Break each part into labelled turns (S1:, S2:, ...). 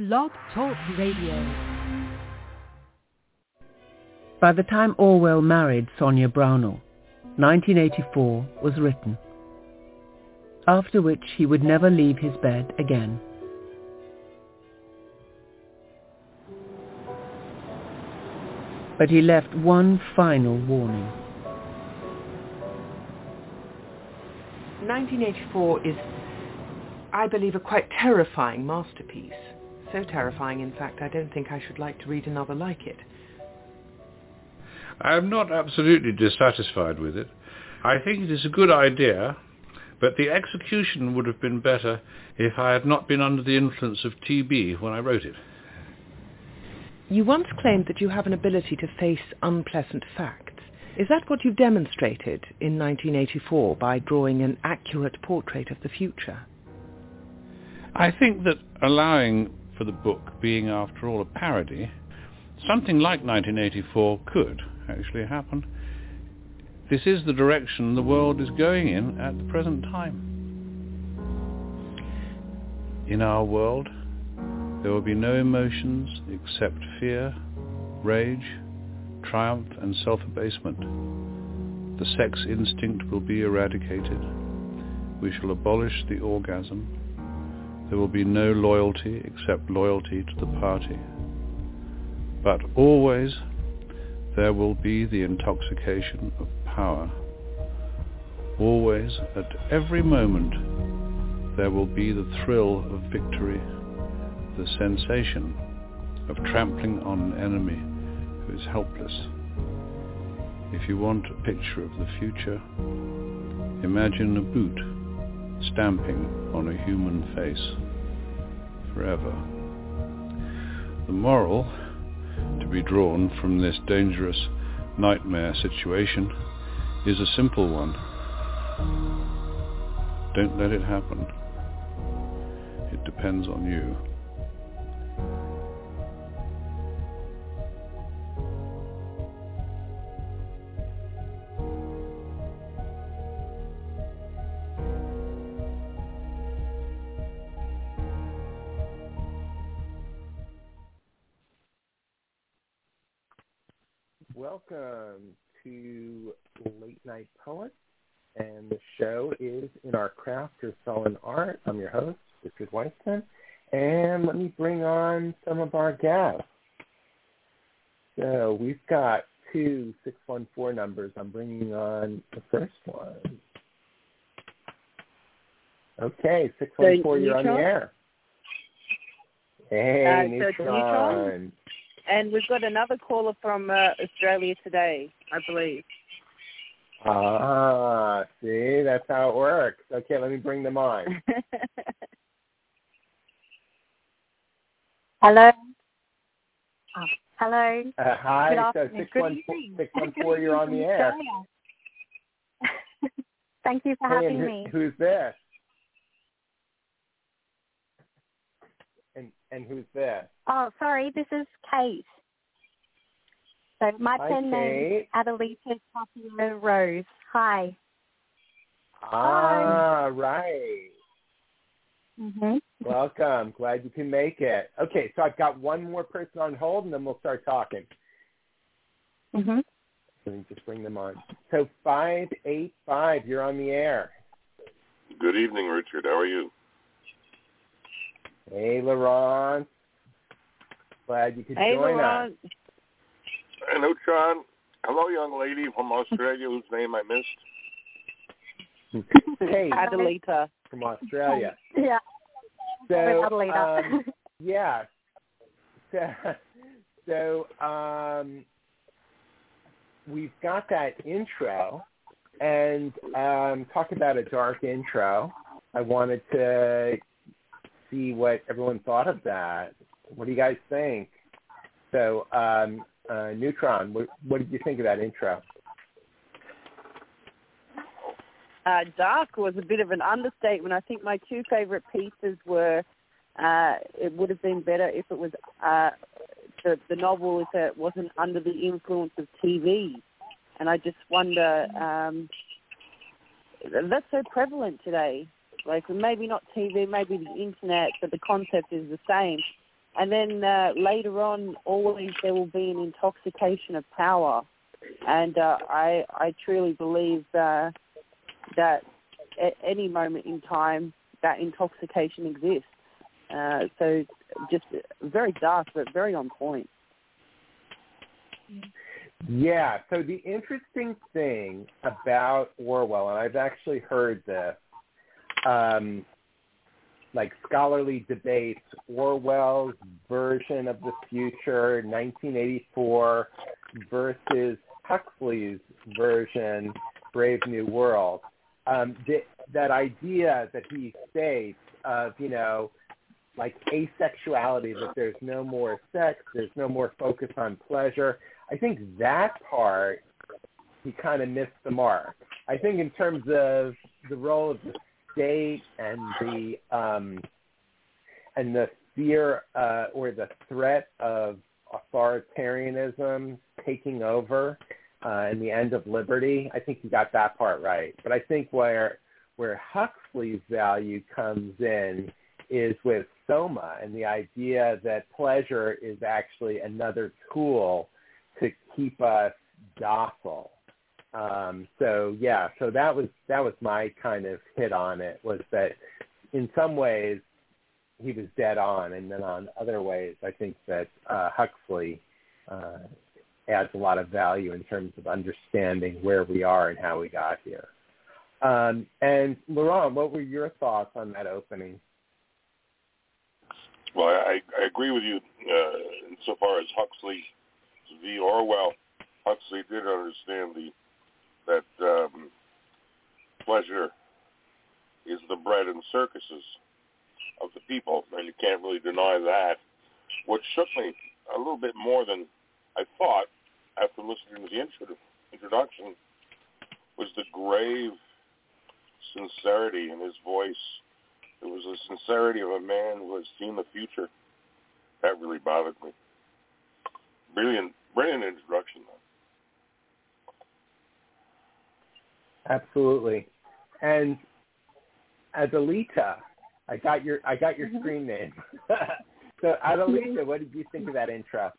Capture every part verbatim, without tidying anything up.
S1: Blog Talk Radio.
S2: By the time Orwell married Sonia Brownell, nineteen eighty-four was written, after which he would never leave his bed again. But he left one final warning.
S3: nineteen eighty-four is, I believe, a quite terrifying masterpiece. So terrifying, in fact, I don't think I should like to read another like it.
S4: I am not absolutely dissatisfied with it. I think it is a good idea, but the execution would have been better if I had not been under the influence of T B when I wrote it.
S3: You once claimed that you have an ability to face unpleasant facts. Is that what you've demonstrated in nineteen eighty-four by drawing an accurate portrait of the future?
S4: I think that allowing for the book being, after all, a parody, something like nineteen eighty-four could actually happen. This is the direction the world is going in at the present time. In our world, there will be no emotions except fear, rage, triumph and self-abasement. The sex instinct will be eradicated. We shall abolish the orgasm. There will be no loyalty except loyalty to the party. But always there will be the intoxication of power. Always, at every moment, there will be the thrill of victory, the sensation of trampling on an enemy who is helpless. If you want a picture of the future, imagine a boot stamping on a human face forever. The moral to be drawn from this dangerous nightmare situation is a simple one. Don't let it happen. It depends on you.
S5: Welcome to Late Night Poets, and the show is In Our Craft or Sullen Art. I'm your host, Richard Weissman, and let me bring on some of our guests. So we've got two six one four numbers. I'm bringing on the first one. Okay, six one four, you're on the air. Hey,
S6: uh,
S5: Neutron.
S6: So Neutron. And we've got another caller from uh, Australia today, I believe.
S5: Ah, see, that's how it works. Okay, let me bring them on.
S7: Hello. Oh, hello.
S5: Uh, hi,
S7: Good
S5: so six one four, six one four, you're on the air.
S7: Thank you for
S5: hey,
S7: having
S5: and
S7: me.
S5: Who, who's this? And and who's this?
S7: Oh, sorry, this is Kate. So my
S5: Hi,
S7: pen name is Adelita Tapio Rose. Hi.
S5: Ah, Hi. Right.
S7: Mm-hmm.
S5: Welcome. Glad you can make it. Okay, so I've got one more person on hold, and then we'll start talking.
S7: Mm-hmm.
S5: Let me just bring them on. So five eight five, you're on the air.
S8: Good evening, Richard. How are you?
S5: Hey, Laurent. Glad you could
S6: hey,
S5: join
S6: Laurent.
S5: us.
S8: Hey, Neutron. Hello, young lady from Australia whose name I missed.
S5: Hey,
S6: Adelita.
S5: From Australia.
S7: Yeah.
S5: So,
S7: Adelita.
S5: um, yeah. So, so um, we've got that intro, and um, talk about a dark intro. I wanted to see what everyone thought of that. What do you guys think? So, um, uh, Neutron, what, what did you think of that intro?
S6: Uh, dark was a bit of an understatement. I think my two favorite pieces were, uh, it would have been better if it was uh, the, the novel if it wasn't under the influence of T V. And I just wonder, um, that's so prevalent today. Like maybe not T V, maybe the internet, but the concept is the same. And then uh, later on, always there will be an intoxication of power. And uh, I, I truly believe uh, that at any moment in time, that intoxication exists. Uh, so just very dark, but very on point.
S5: Yeah, so the interesting thing about Orwell, and I've actually heard this, um, like scholarly debates, Orwell's version of the future, nineteen eighty-four, versus Huxley's version, Brave New World. Um, th- that idea that he states of, you know, like asexuality, that there's no more sex, there's no more focus on pleasure. I think that part, he kind of missed the mark. I think in terms of the role of the state and the um, and the fear uh, or the threat of authoritarianism taking over uh, and the end of liberty, I think he got that part right. But I think where where Huxley's value comes in is with Soma and the idea that pleasure is actually another tool to keep us docile. Um, so yeah, so that was that was my kind of hit on it, was that in some ways he was dead on, and then on other ways I think that uh, Huxley uh, adds a lot of value in terms of understanding where we are and how we got here. Um, and Laurent, what were your thoughts on that opening?
S8: Well, I, I agree with you uh, insofar as Huxley v. Orwell. Huxley did understand the that um, pleasure is the bread and circuses of the people, and you can't really deny that. What shook me a little bit more than I thought after listening to the intro- introduction was the grave sincerity in his voice. It was the sincerity of a man who has seen the future. That really bothered me. Brilliant, brilliant introduction, though.
S5: Absolutely. And Adelita, I got your I got your mm-hmm. screen name. So Adelita, what did you think of that intro?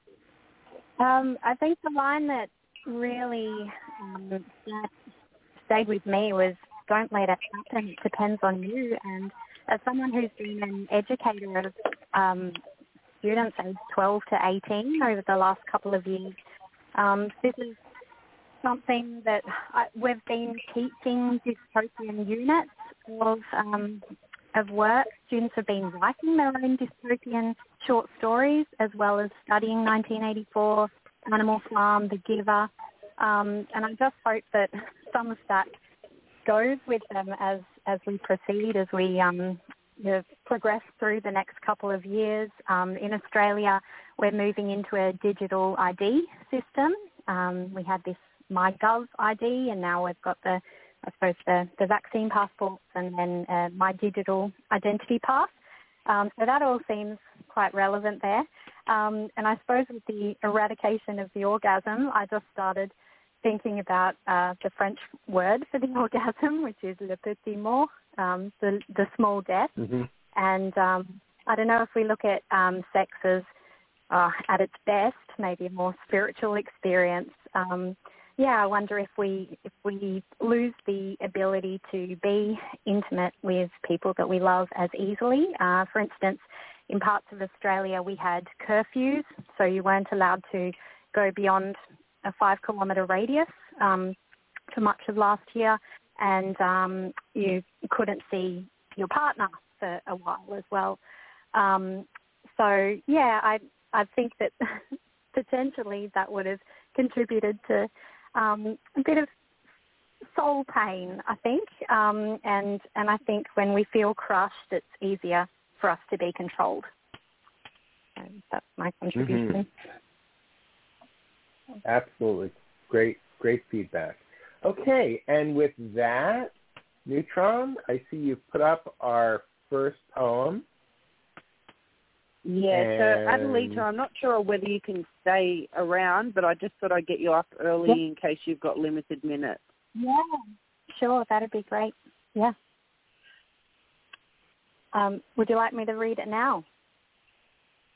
S7: Um, I think the line that really um, that stayed with me was, "Don't let it happen. It depends on you." And as someone who's been an educator of um, students aged twelve to eighteen over the last couple of years, um, this is something that I, we've been teaching dystopian units of um, of work. Students have been writing their own dystopian short stories, as well as studying nineteen eighty-four, Animal Farm, The Giver, um, and I just hope that some of that goes with them as, as we proceed, as we um, you know, progress through the next couple of years. Um, in Australia, we're moving into a digital I D system. Um, we had this MyGov I D, and now we've got the, I suppose, the, the vaccine passports and then uh, My Digital Identity Pass. Um, so that all seems quite relevant there. Um, and I suppose with the eradication of the orgasm, I just started thinking about uh, the French word for the orgasm, which is le petit mort, um, the, the small death. Mm-hmm. And um, I don't know if we look at um, sex as uh, at its best, maybe a more spiritual experience. Um, yeah, I wonder if we if we lose the ability to be intimate with people that we love as easily. Uh, for instance, in parts of Australia, we had curfews, so you weren't allowed to go beyond a five-kilometre radius um, for much of last year, and um, you couldn't see your partner for a while as well. Um, so, yeah, I I think that potentially that would have contributed to um, a bit of soul pain, I think, um, and and I think when we feel crushed, it's easier for us to be controlled. So that's my contribution.
S5: Mm-hmm. Absolutely. Great, great feedback. Okay, and with that, Neutron, I see you've put up our first poem.
S6: Yeah,
S5: and...
S6: so Adelita, I'm not sure whether you can stay around, but I just thought I'd get you up early yeah. in case you've got limited minutes.
S7: Yeah, sure, that'd be great. Yeah. Um, would you like me to read it now?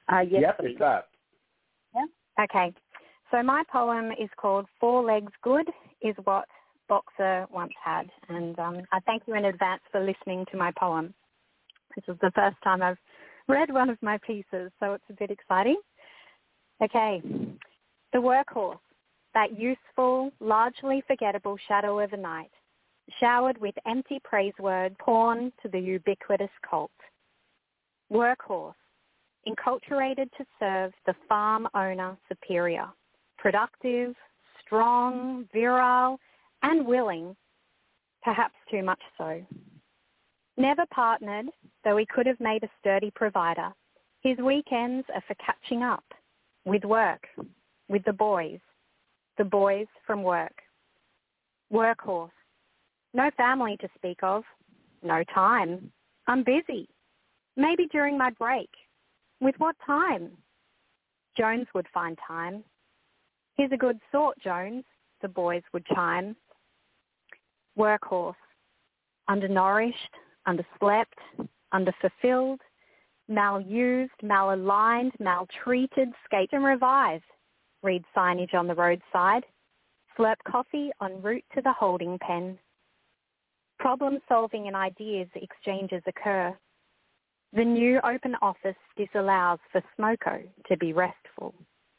S6: Uh, yes,
S5: yep,
S6: please.
S5: it's up.
S7: Yeah. Okay. So my poem is called Four Legs Good is What Boxer Once Had. And um, I thank you in advance for listening to my poem. This is the first time I've read one of my pieces, so it's a bit exciting. Okay. The workhorse, that useful, largely forgettable shadow of a night, showered with empty praise word, pawn to the ubiquitous cult. Workhorse, enculturated to serve the farm owner superior, productive, strong, virile, and willing, perhaps too much so. Never partnered, though he could have made a sturdy provider. His weekends are for catching up with work, with the boys, the boys from work. Workhorse, no family to speak of, no time. I'm busy. Maybe during my break. With what time? Jones would find time. He's a good sort, Jones, the boys would chime. Workhorse, undernourished, underslept, underfulfilled, malused, malaligned, maltreated, skate and revive. Read signage on the roadside. Slurp coffee en route to the holding pen. Problem solving and ideas exchanges occur. The new open office disallows for Smoko to be restful.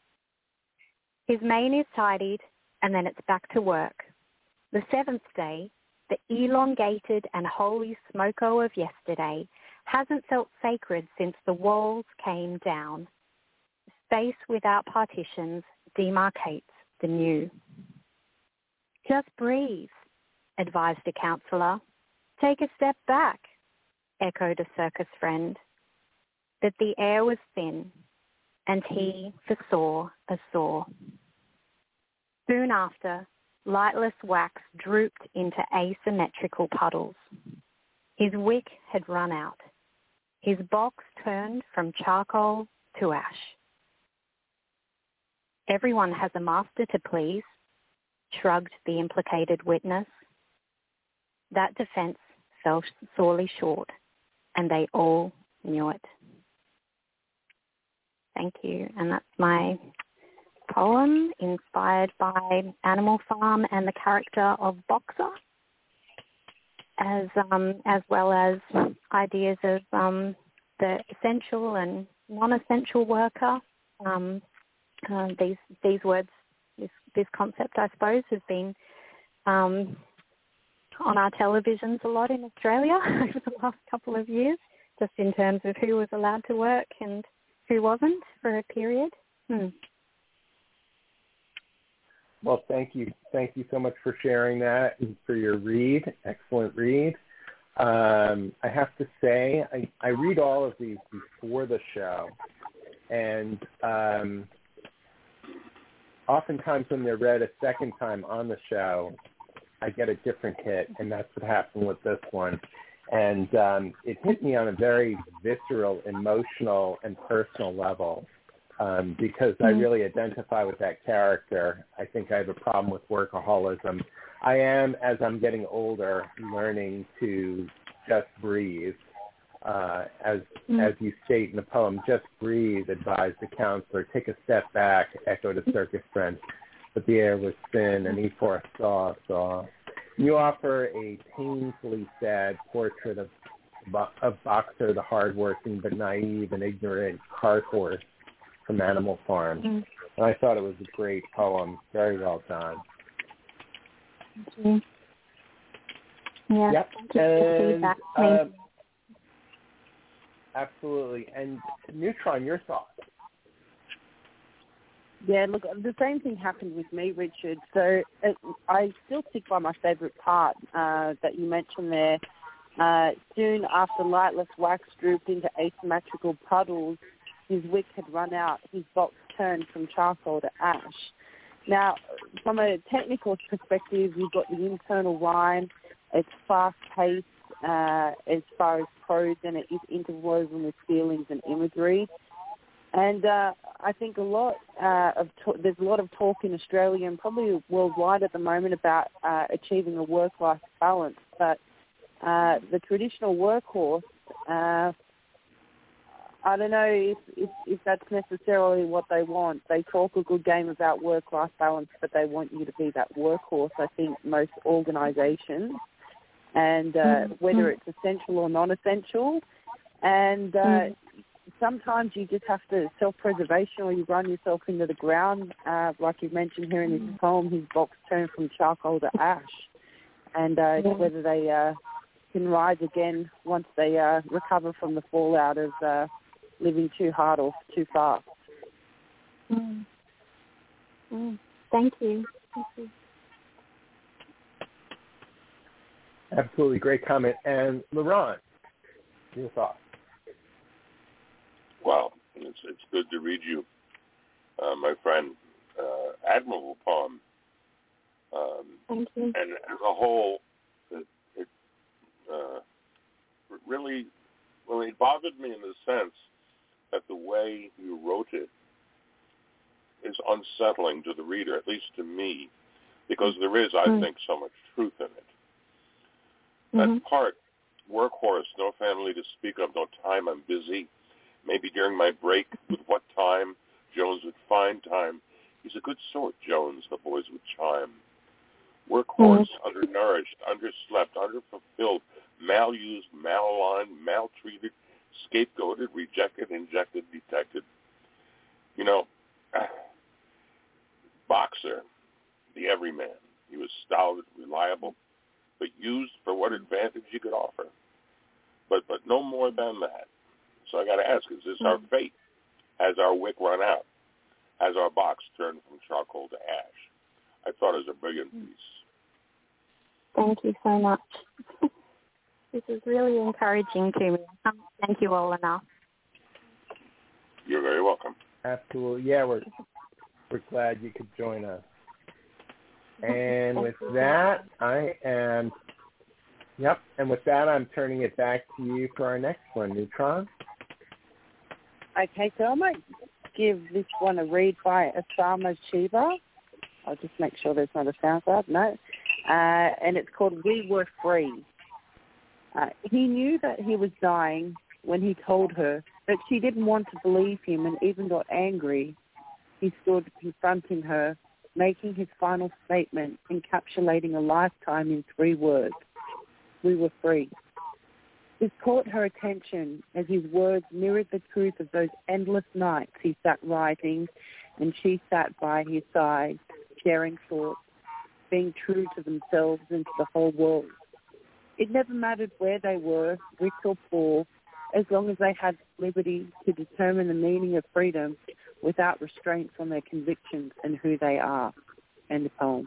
S7: His mane is tidied, and then it's back to work. The seventh day, the elongated and holy Smoko of yesterday hasn't felt sacred since the walls came down. Space without partitions demarcates the new. Just breathe, advised a counsellor. Take a step back, echoed a circus friend. But the air was thin, and he foresaw a saw. Soon after, lightless wax drooped into asymmetrical puddles. His wick had run out. His box turned from charcoal to ash. Everyone has a master to please, shrugged the implicated witness. That defense fell sorely short, and they all knew it. Thank you. And that's my poem, inspired by Animal Farm and the character of Boxer, as um, as well as ideas of um, the essential and non-essential worker. Um, uh, these these words, this this concept, I suppose, has been um, on our televisions a lot in Australia over the last couple of years, just in terms of who was allowed to work and who wasn't for a period. Hmm.
S5: Well, thank you. Thank you so much for sharing that and for your read. Excellent read. Um, I have to say, I, I read all of these before the show, and um, oftentimes when they're read a second time on the show, I get a different hit, and that's what happened with this one. And um, it hit me on a very visceral, emotional, and personal level. Um, because I really identify with that character. I think I have a problem with workaholism. I am, as I'm getting older, learning to just breathe. Uh, as mm. as you state in the poem, just breathe, advised the counselor. Take a step back, echoed a circus friend. But the air was thin, and he foresaw, saw. You offer a painfully sad portrait of, of Boxer, the hardworking but naive and ignorant cart horse from Animal Farm. Mm. And I thought it was a great poem. Very well done.
S7: Thank you. Yeah.
S5: Yep. And, uh, absolutely. And Neutron, your thoughts?
S6: Yeah, look, the same thing happened with me, Richard. So it, I still stick by my favourite part uh, that you mentioned there. Uh, soon after lightless wax drooped into asymmetrical puddles, his wick had run out, his box turned from charcoal to ash. Now, from a technical perspective, you've got the internal rhyme. It's fast-paced uh, as far as prose, and it is interwoven with feelings and imagery. And uh, I think a lot uh, of to- there's a lot of talk in Australia and probably worldwide at the moment about uh, achieving a work-life balance. But uh, the traditional workhorse, uh, I don't know if, if, if that's necessarily what they want. They talk a good game about work-life balance, but they want you to be that workhorse, I think, most organisations, and uh, mm-hmm. whether it's essential or non-essential. And uh, mm-hmm. sometimes you just have to self-preservation, or you run yourself into the ground. Uh, like you mentioned here in his poem, his box turned from charcoal to ash. And uh, yeah. whether they uh, can rise again once they uh, recover from the fallout of uh, living too hard or too fast.
S7: Mm. Mm. Thank you. Thank you.
S5: Absolutely great comment. And Laurent, your thoughts?
S8: Well, it's, it's good to read you, uh, my friend, uh, admirable poem. Um,
S7: Thank you.
S8: And as a whole, it, it uh, really, well, it bothered me in the sense that the way you wrote it is unsettling to the reader, at least to me, because there is, I mm. think, so much truth in it. That mm-hmm. part, workhorse, no family to speak of, no time, I'm busy. Maybe during my break, with what time, Jones would find time. He's a good sort, Jones, the boys would chime. Workhorse, mm-hmm. undernourished, underslept, underfulfilled, malused, malaligned, maltreated, scapegoated, rejected, injected, detected. You know, boxer, the everyman. He was stout, reliable, but used for what advantage he could offer. But but no more than that. So I got to ask, is this mm-hmm. our fate? Has our wick run out? Has our box turned from charcoal to ash? I thought it was a brilliant piece.
S7: Thank you so much. This is really encouraging to me. I can't thank you all enough.
S8: You're very welcome.
S5: Absolutely. Yeah, we're we're glad you could join us. And with that, I am, yep, and with that, I'm turning it back to you for our next one, Neutron.
S6: Okay, so I might give this one a read by Osama Shiba. I'll just make sure there's not a sound card. No. Uh, and it's called We Were Free. Uh, he knew that he was dying when he told her, but she didn't want to believe him and even got angry. He stood confronting her, making his final statement, encapsulating a lifetime in three words. We were free. This caught her attention as his words mirrored the truth of those endless nights he sat writing, and she sat by his side, sharing thoughts, being true to themselves and to the whole world. It never mattered where they were, rich or poor, as long as they had liberty to determine the meaning of freedom without restraints on their convictions and who they are. End of poem.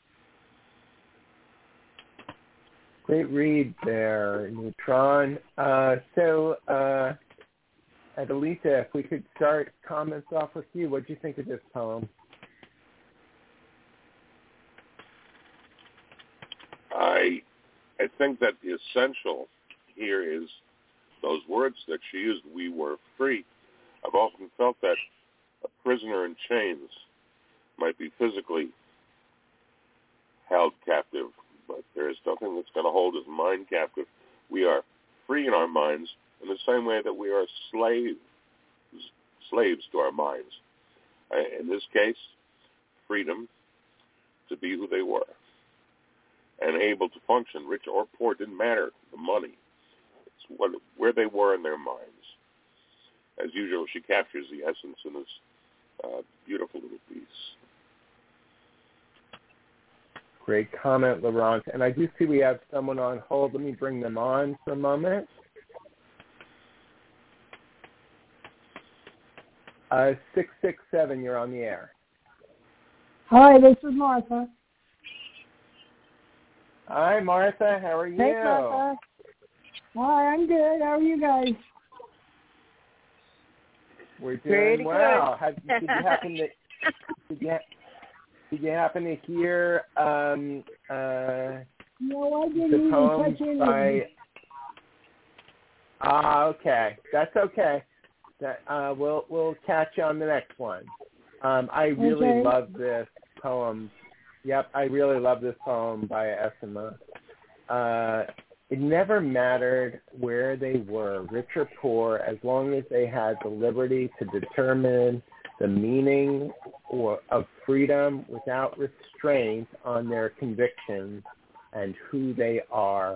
S5: Great read there, Neutron. Uh, so, uh, Adelita, if we could start comments off with you. What do you think of this poem?
S8: I I think that the essential here is those words that she used, we were free. I've often felt that a prisoner in chains might be physically held captive, but there is nothing that's going to hold his mind captive. We are free in our minds in the same way that we are slaves, slaves to our minds. In this case, freedom to be who they were and able to function, rich or poor, didn't matter, the money. It's what, where they were in their minds. As usual, she captures the essence in this uh, beautiful little piece.
S5: Great comment, Laurent. And I do see we have someone on hold. Let me bring them on for a moment. Uh, six six seven, you're on the air.
S9: Hi, this is Martha.
S5: Hi, Martha. How are you?
S9: Hey, Martha. Hi, I'm good. How are you guys?
S5: We're doing
S6: Pretty
S5: well.
S6: Good.
S5: Have, did you happen to did you, did you happen to hear um, uh,
S9: no, I didn't
S5: the
S9: even
S5: poem
S9: touch anything.
S5: by? Ah, okay. That's okay. That uh, we'll we'll catch you on the next one. Um, I really
S9: okay.
S5: love this poem. Yep, I really love this poem by Osama. Uh, it never mattered where they were, rich or poor, as long as they had the liberty to determine the meaning or of freedom without restraint on their convictions and who they are.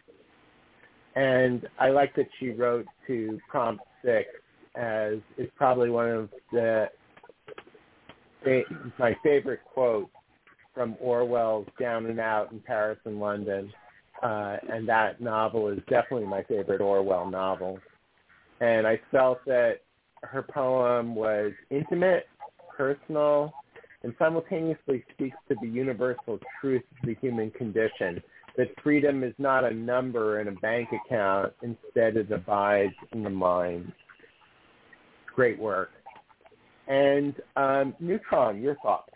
S5: And I like that she wrote to prompt six as it's probably one of the my favorite quotes from Orwell's Down and Out in Paris and London. Uh, and that novel is definitely my favorite Orwell novel. And I felt that her poem was intimate, personal, and simultaneously speaks to the universal truth of the human condition, that freedom is not a number in a bank account, instead it abides in the mind. Great work. And um, Neutron, your thoughts?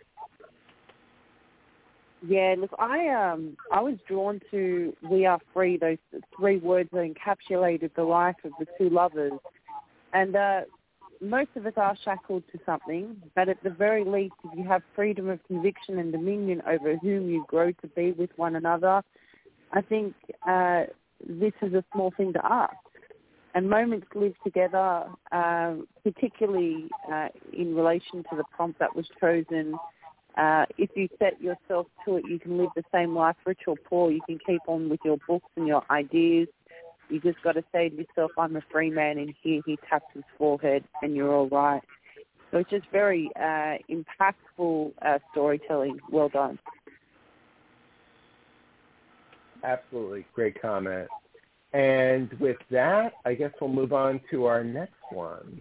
S6: Yeah, look, I um I was drawn to "We Are Free." Those three words that encapsulated the life of the two lovers, and uh, most of us are shackled to something. But at the very least, if you have freedom of conviction and dominion over whom you grow to be with one another, I think uh, this is a small thing to ask. And moments lived together, uh, particularly uh, in relation to the prompt that was chosen. Uh, if you set yourself to it, you can live the same life, rich or poor. You can keep on with your books and your ideas. You just got to say to yourself, I'm a free man, and here he taps his forehead, and you're all right. So it's just very uh, impactful uh, storytelling. Well done.
S5: Absolutely. Great comment. And with that, I guess we'll move on to our next one.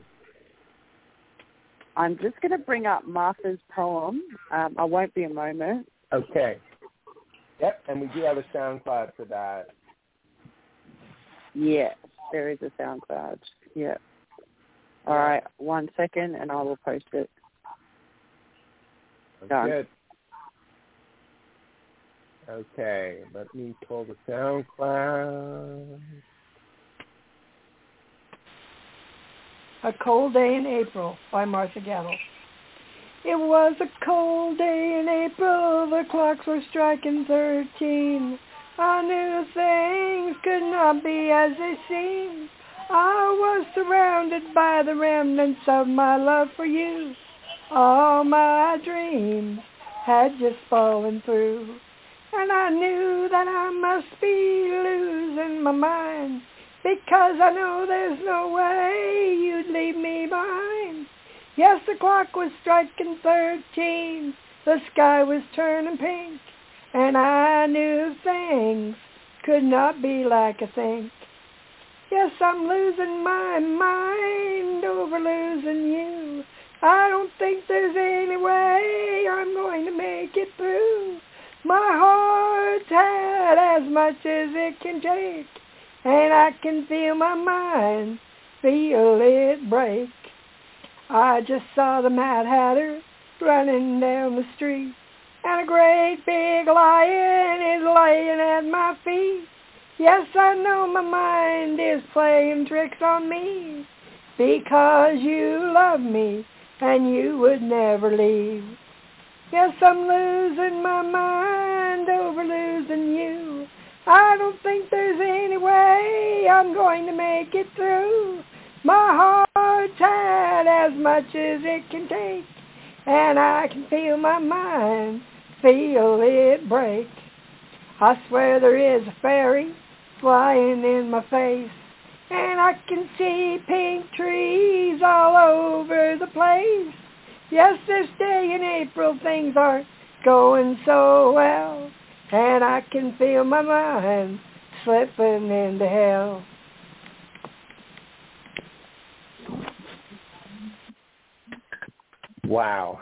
S6: I'm just going to bring up Martha's poem. Um, I won't be a moment.
S5: Okay. Yep, and we do have a SoundCloud for that.
S6: Yes, there is a SoundCloud. Yep. All right, one second, and I will post it. Done.
S5: Good. Okay, let me pull the SoundCloud.
S9: A Cold Day in April by Martha Gattle. It was a cold day in April, the clocks were striking thirteen. I knew things could not be as they seemed. I was surrounded by the remnants of my love for you. All my dreams had just fallen through, and I knew that I must be losing my mind, because I know there's no way you'd leave me behind. Yes, the clock was striking thirteen, the sky was turning pink, and I knew things could not be like I think. Yes, I'm losing my mind over losing you. I don't think there's any way I'm going to make it through. My heart's had as much as it can take, and I can feel my mind, feel it break. I just saw the Mad Hatter running down the street, and a great big lion is laying at my feet. Yes, I know my mind is playing tricks on me, because you love me and you would never leave. Yes, I'm losing my mind over losing you. I don't think there's any way I'm going to make it through. My heart's had as much as it can take, and I can feel my mind, feel it break. I swear there is a fairy flying in my face, and I can see pink trees all over the place. Yes, this day in April things aren't going so well, and I can feel my mind slipping into hell.
S5: Wow.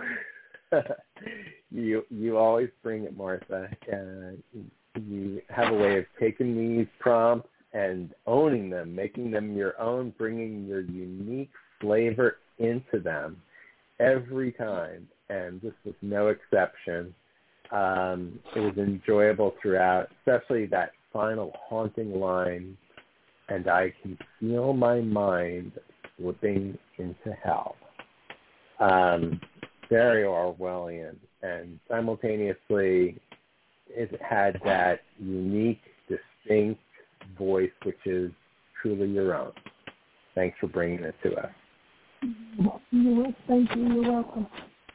S5: you you always bring it, Martha. Uh, you have a way of taking these prompts and owning them, making them your own, bringing your unique flavor into them every time, and this was no exception. Um, it was enjoyable throughout, especially that final haunting line, and I can feel my mind slipping into hell. Um, very Orwellian, and simultaneously it had that unique, distinct voice, which is truly your own. Thanks for bringing it to us.
S9: You're, thank you. You're welcome.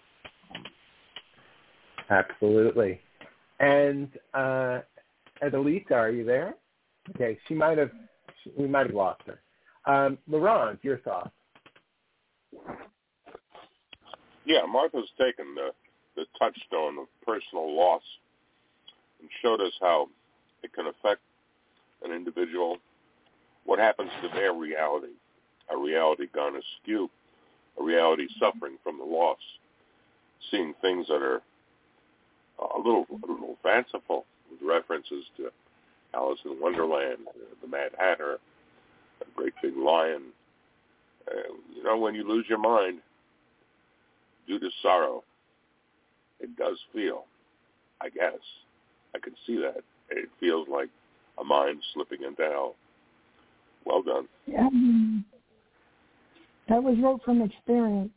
S5: Absolutely. And uh, Adelita, are you there? Okay, she might have. She, we might have lost her. Um, Laurent, your thoughts?
S8: Yeah, Martha's taken the, the touchstone of personal loss and showed us how it can affect an individual, what happens to their reality, a reality gone askew, a reality suffering from the loss, seeing things that are a little, a little fanciful, with references to Alice in Wonderland, uh, the Mad Hatter, a great big lion. Uh, you know, when you lose your mind due to sorrow, it does feel, I guess, I can see that. It feels like a mind slipping into hell. Well done.
S9: Yeah, that was wrote from experience.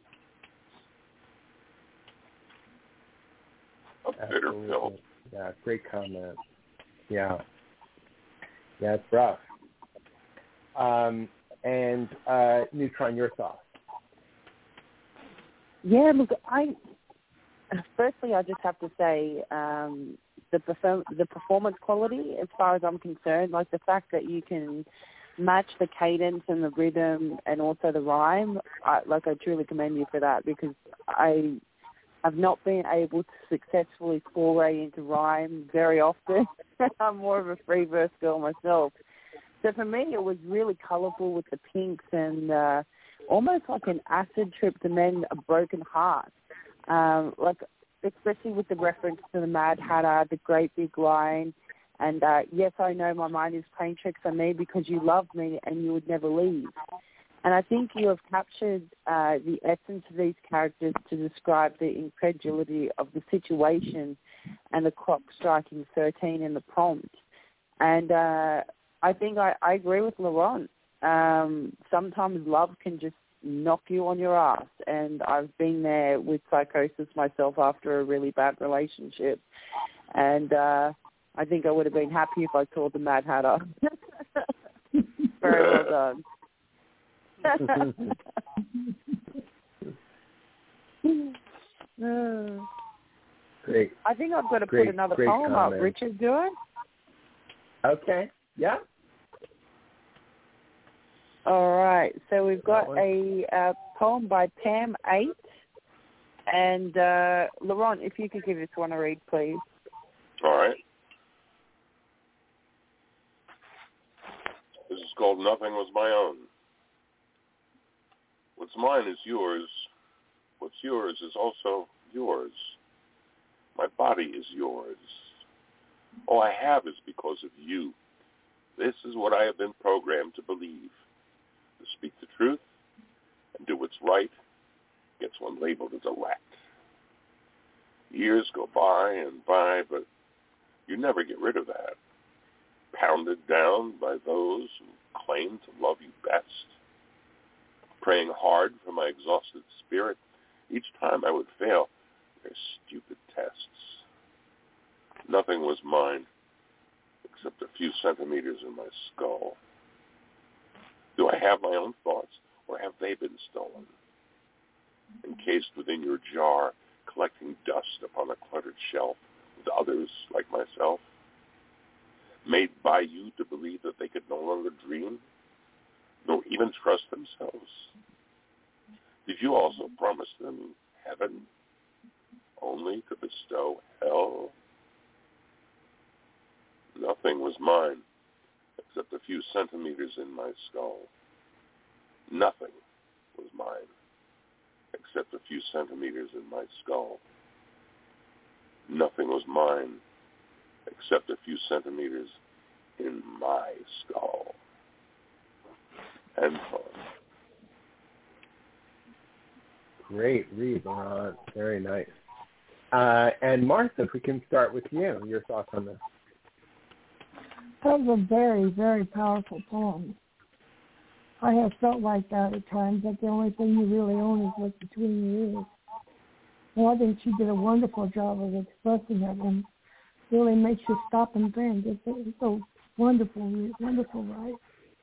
S8: A bitter pill.
S5: Yeah, great comment. Yeah. Yeah, it's rough. Um, and uh, Neutron, your thoughts?
S6: Yeah, look, I firstly I just have to say um, the perform- the performance quality, as far as I'm concerned, like the fact that you can match the cadence and the rhythm and also the rhyme, I, like I truly commend you for that, because I have not been able to successfully foray into rhyme very often. I'm more of a free verse girl myself. So for me, it was really colourful with the pinks and uh, almost like an acid trip to mend a broken heart. Um, like, especially with the reference to the Mad Hatter, the great big line, and uh, yes, I know my mind is playing tricks on me because you love me and you would never leave. And I think you have captured uh, the essence of these characters to describe the incredulity of the situation and the clock striking thirteen in the prompt. And uh, I think I, I agree with Laurent. Um, sometimes love can just knock you on your ass, and I've been there with psychosis myself after a really bad relationship, and uh, I think I would have been happy if I called the Mad Hatter. Very well done.
S5: Great.
S6: I think I've got to
S5: great,
S6: put another
S5: great
S6: poem
S5: comment.
S6: up. Richard, do it?
S5: Okay. Yeah.
S6: All right. So we've got a uh, poem by Pam Eight. And uh, Laurent, if you could give this one a read, please.
S8: All right. This is called Nothing Was My Own. What's mine is yours. What's yours is also yours. My body is yours. All I have is because of you. This is what I have been programmed to believe. To speak the truth and do what's right gets one labeled as a rat. Years go by and by, but you never get rid of that. Pounded down by those who claim to love you best. Praying hard for my exhausted spirit. Each time I would fail their stupid tests. Nothing was mine except a few centimeters in my skull. Do I have my own thoughts, or have they been stolen? Encased within your jar, collecting dust upon a cluttered shelf with others like myself? Made by you to believe that they could no longer dream, nor even trust themselves? Did you also promise them heaven, only to bestow hell? Nothing was mine except a few centimeters in my skull. Nothing was mine except a few centimeters in my skull. Nothing was mine except a few centimeters in my skull. End poem.
S5: Great read, Laurent. Very nice. Uh, and Martha, if we can start with you, your thoughts on this.
S9: That was a very, very powerful poem. I have felt like that at times, that the only thing you really own is what's between your ears. Well, I think she did a wonderful job of expressing it, and really makes you stop and think. It's, it's so Wonderful, wonderful, right?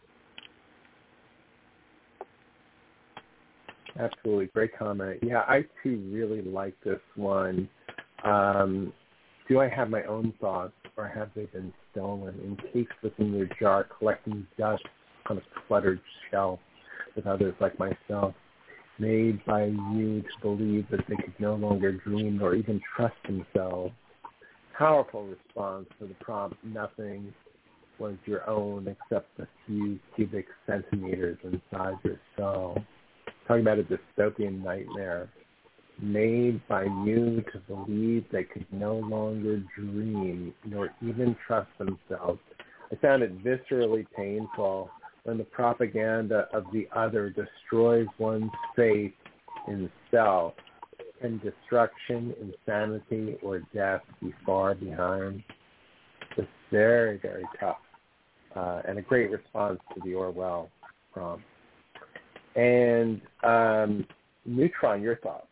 S5: Absolutely. Great comment. Yeah, I too really like this one. Um, do I have my own thoughts, or have they been stolen, encased within your jar, collecting dust on a cluttered shelf with others like myself, made by you to believe that they could no longer dream or even trust themselves? Powerful response to the prompt, nothing was your own except the few cubic centimeters inside your soul. Talking about a dystopian nightmare made by you to believe they could no longer dream nor even trust themselves. I found it viscerally painful when the propaganda of the other destroys one's faith in self. Can destruction, insanity, or death be far behind? It's very, very tough, uh, and a great response to the Orwell prompt. And um, Neutron, your thoughts?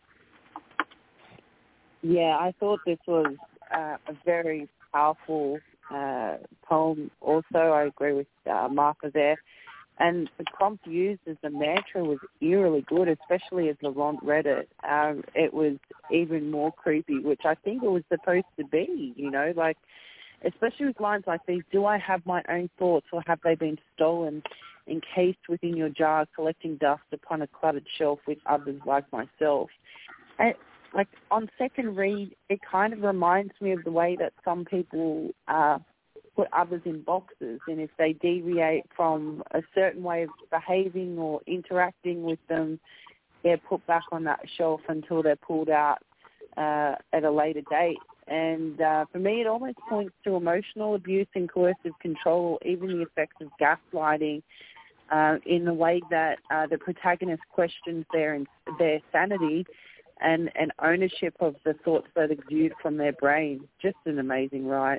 S6: Yeah, I thought this was uh, a very powerful uh, poem. Also, I agree with uh, Martha there. And the prompt used as the mantra was eerily good, especially as Laurent read it. Um, it was even more creepy, which I think it was supposed to be, you know, like, especially with lines like these, do I have my own thoughts or have they been stolen, encased within your jar, collecting dust upon a cluttered shelf with others like myself? And, like, on second read, it kind of reminds me of the way that some people uh, put others in boxes, and if they deviate from a certain way of behaving or interacting with them, they're put back on that shelf until they're pulled out uh, at a later date. And uh, for me, it almost points to emotional abuse and coercive control, even the effects of gaslighting, uh, in the way that uh, the protagonist questions their their sanity and, and ownership of the thoughts that exude from their brain. Just an amazing write.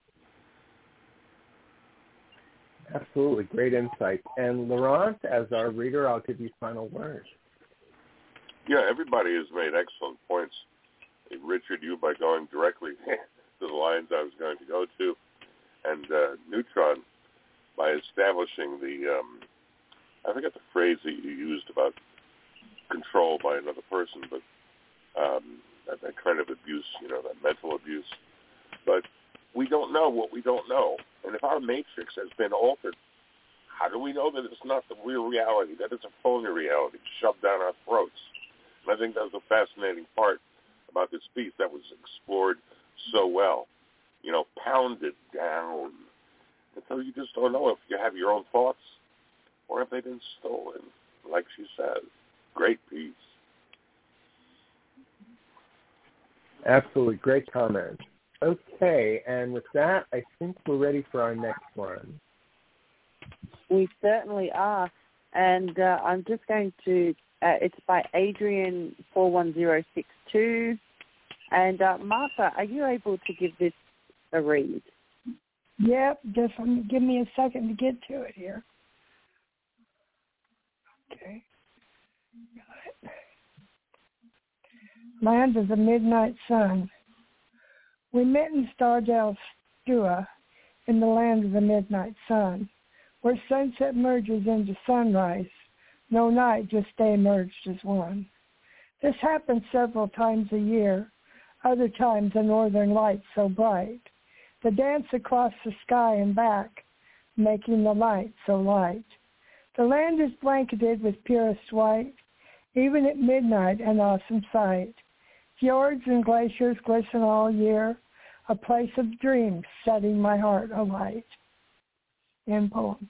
S5: Absolutely. Great insight. And Laurent, as our reader, I'll give you final words.
S8: Yeah, everybody has made excellent points. Richard, you by going directly to the lines I was going to go to, and uh, Neutron by establishing the, um, I forget the phrase that you used about control by another person, but um, that, that kind of abuse, you know, that mental abuse. But we don't know what we don't know. And if our matrix has been altered, how do we know that it's not the real reality, that it's a phony reality shoved down our throats? And I think that was a fascinating part about this piece that was explored so well, you know, pounded down. And so you just don't know if you have your own thoughts or if they've been stolen, like she said. Great piece.
S5: Absolutely. Great comment. Okay, and with that, I think we're ready for our next one.
S6: We certainly are. And uh, I'm just going to, uh, it's by Adrian four one zero six two. And uh, Martha, are you able to give this a read?
S9: Yep, just give me a second to get to it here. Okay. Got it. Land of the Midnight Sun. We met in Stardale Stua in the land of the midnight sun, where sunset merges into sunrise. No night, just day merged as one. This happens several times a year, other times a northern light so bright. The dance across the sky and back, making the light so light. The land is blanketed with purest white, even at midnight an awesome sight. Fjords and glaciers glisten all year, a place of dreams setting my heart alight. End poem.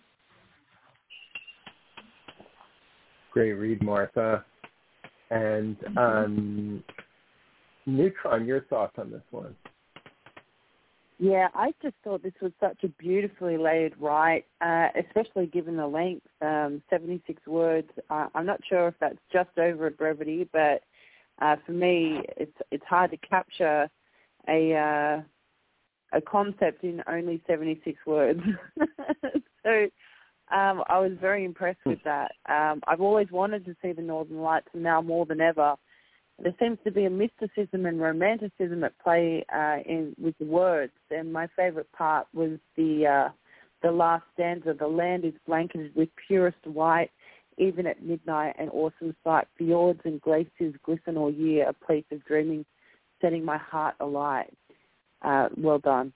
S5: Great read, Martha. And um, Neutron, your thoughts on this one?
S6: Yeah, I just thought this was such a beautifully layered write, uh, especially given the length, um, seventy-six words. Uh, I'm not sure if that's just over a brevity, but uh, for me, it's it's hard to capture a uh, a concept in only seventy-six words. So um, I was very impressed with that. Um, I've always wanted to see the Northern Lights, and now more than ever. There seems to be a mysticism and romanticism at play uh, in with the words, and my favourite part was the uh, The last stanza, the land is blanketed with purest white, even at midnight, an awesome sight. Fjords and glaciers glisten all year, a place of dreaming, setting my heart alight. Uh, well done.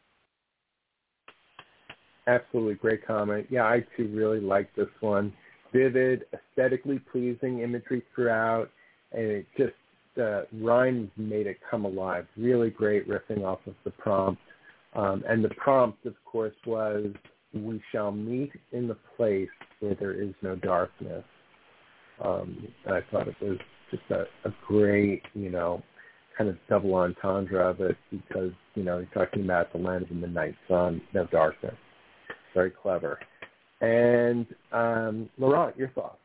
S5: Absolutely great comment. Yeah, I too really like this one. Vivid, aesthetically pleasing imagery throughout, and it just, the rhymes made it come alive. Really great riffing off of the prompt. Um, and the prompt, of course, was, we shall meet in the place where there is no darkness. Um, I thought it was just a, a great, you know, kind of double entendre of it because, you know, you're talking about the land of the midnight sun, no darkness. Very clever. And um, Laurent, your thoughts?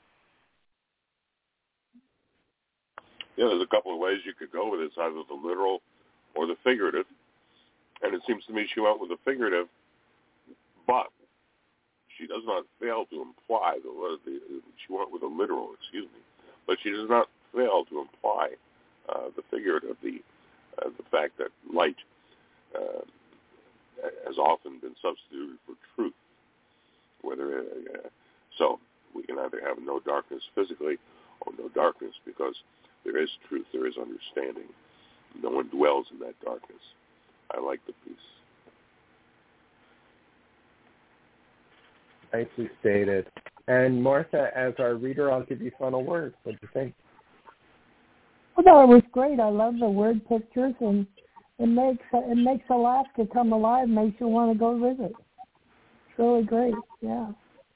S8: Yeah, there's a couple of ways you could go with this, either the literal or the figurative. And it seems to me she went with the figurative, but she does not fail to imply, the, the she went with the literal, excuse me, but she does not fail to imply uh, the figurative, the, uh, the fact that light uh, has often been substituted for truth. Whether uh, so, we can either have no darkness physically or no darkness because there is truth, there is understanding. No one dwells in that darkness. I like the piece.
S5: Nicely stated. And Martha, as our reader, I'll give you final words. What do you think?
S9: Well, no, it was great. I love the word pictures, and it makes it makes Alaska come alive. Makes you want to go visit. It's really great. Yeah.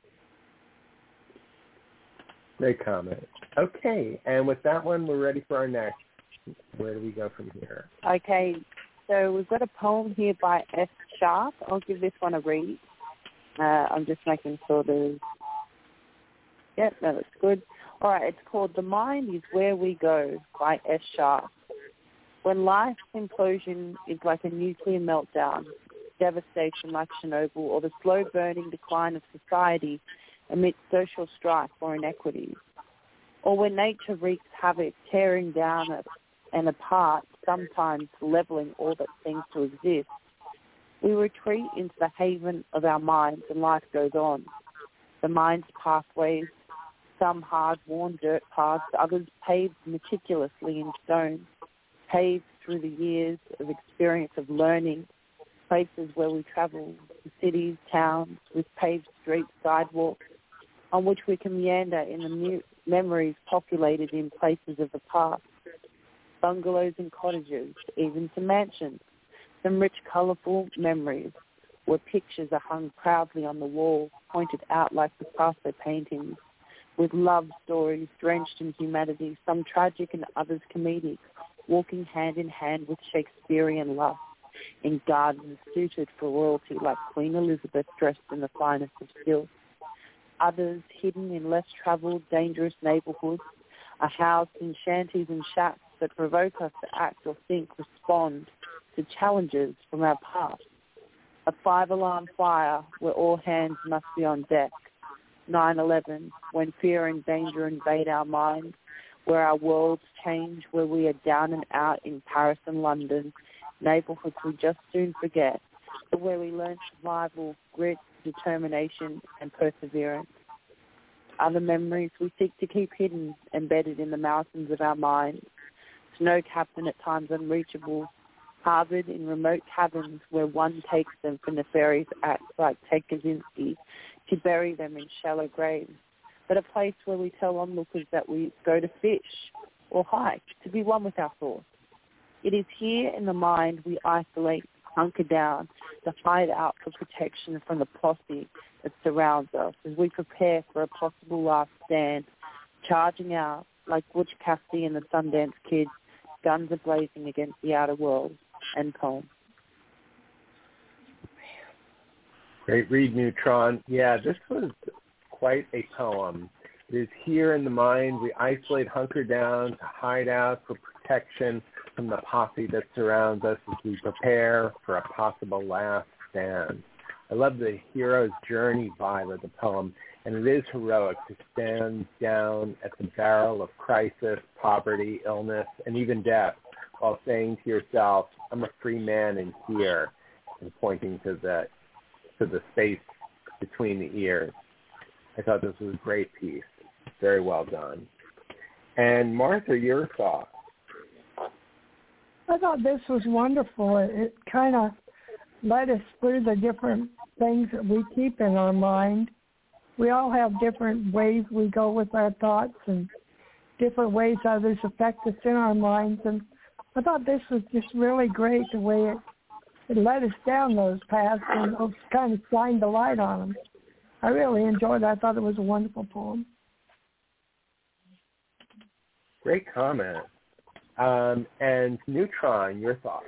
S5: Great comment. Okay, and with that one, we're ready for our next. Where do we go from here?
S6: Okay, so we've got a poem here by S. Sharp. I'll give this one a read. Uh, I'm just making sure there's... Yep, no, that's good. All right, it's called The Mind is Where We Go by S. Sharp. When life's implosion is like a nuclear meltdown, devastation like Chernobyl, or the slow-burning decline of society amidst social strife or inequities, or when nature wreaks havoc, tearing down and apart, sometimes leveling all that seems to exist, we retreat into the haven of our minds and life goes on. The mind's pathways, some hard-worn dirt paths, others paved meticulously in stone, paved through the years of experience of learning, places where we travel, cities, towns, with paved streets, sidewalks, on which we can meander in the mute memories populated in places of the past, bungalows and cottages, even some mansions, some rich, colourful memories where pictures are hung proudly on the wall, pointed out like Picasso paintings, with love stories drenched in humanity, some tragic and others comedic, walking hand in hand with Shakespearean love, in gardens suited for royalty like Queen Elizabeth dressed in the finest of silk. Others hidden in less travelled, dangerous neighbourhoods are housed in shanties and shacks that provoke us to act or think, respond to challenges from our past. A five-alarm fire where all hands must be on deck. nine eleven, when fear and danger invade our minds, where our worlds change, where we are down and out in Paris and London, neighbourhoods we just soon forget, but where we learn survival, grit, determination, and perseverance. Other memories we seek to keep hidden, embedded in the mountains of our minds, snow-capped and at times unreachable, harbored in remote caverns where one takes them for nefarious acts like Ted Kaczynski, to bury them in shallow graves, but a place where we tell onlookers that we go to fish or hike, to be one with our thoughts. It is here in the mind we isolate, hunker down, to hide out for protection from the posse that surrounds us as we prepare for a possible last stand, charging out like Butch Cassidy and the Sundance Kid, guns are blazing against the outer world. End poem.
S5: Great read, Neutron. Yeah, this was quite a poem. It is here in the mind we isolate, hunker down, to hide out for protection from the posse that surrounds us as we prepare for a possible last stand. I love the hero's journey vibe of the poem, and it is heroic to stand down at the barrel of crisis, poverty, illness, and even death while saying to yourself, I'm a free man in here, and pointing to the to the space between the ears. I thought this was a great piece. Very well done. And Martha, your thoughts?
S9: I thought this was wonderful. It, it kind of led us through the different things that we keep in our mind. We all have different ways we go with our thoughts and different ways others affect us in our minds. And I thought this was just really great, the way it, it led us down those paths and kind of shined the light on them. I really enjoyed it. I thought it was a wonderful poem.
S5: Great comment. Um, and Neutron, your thoughts?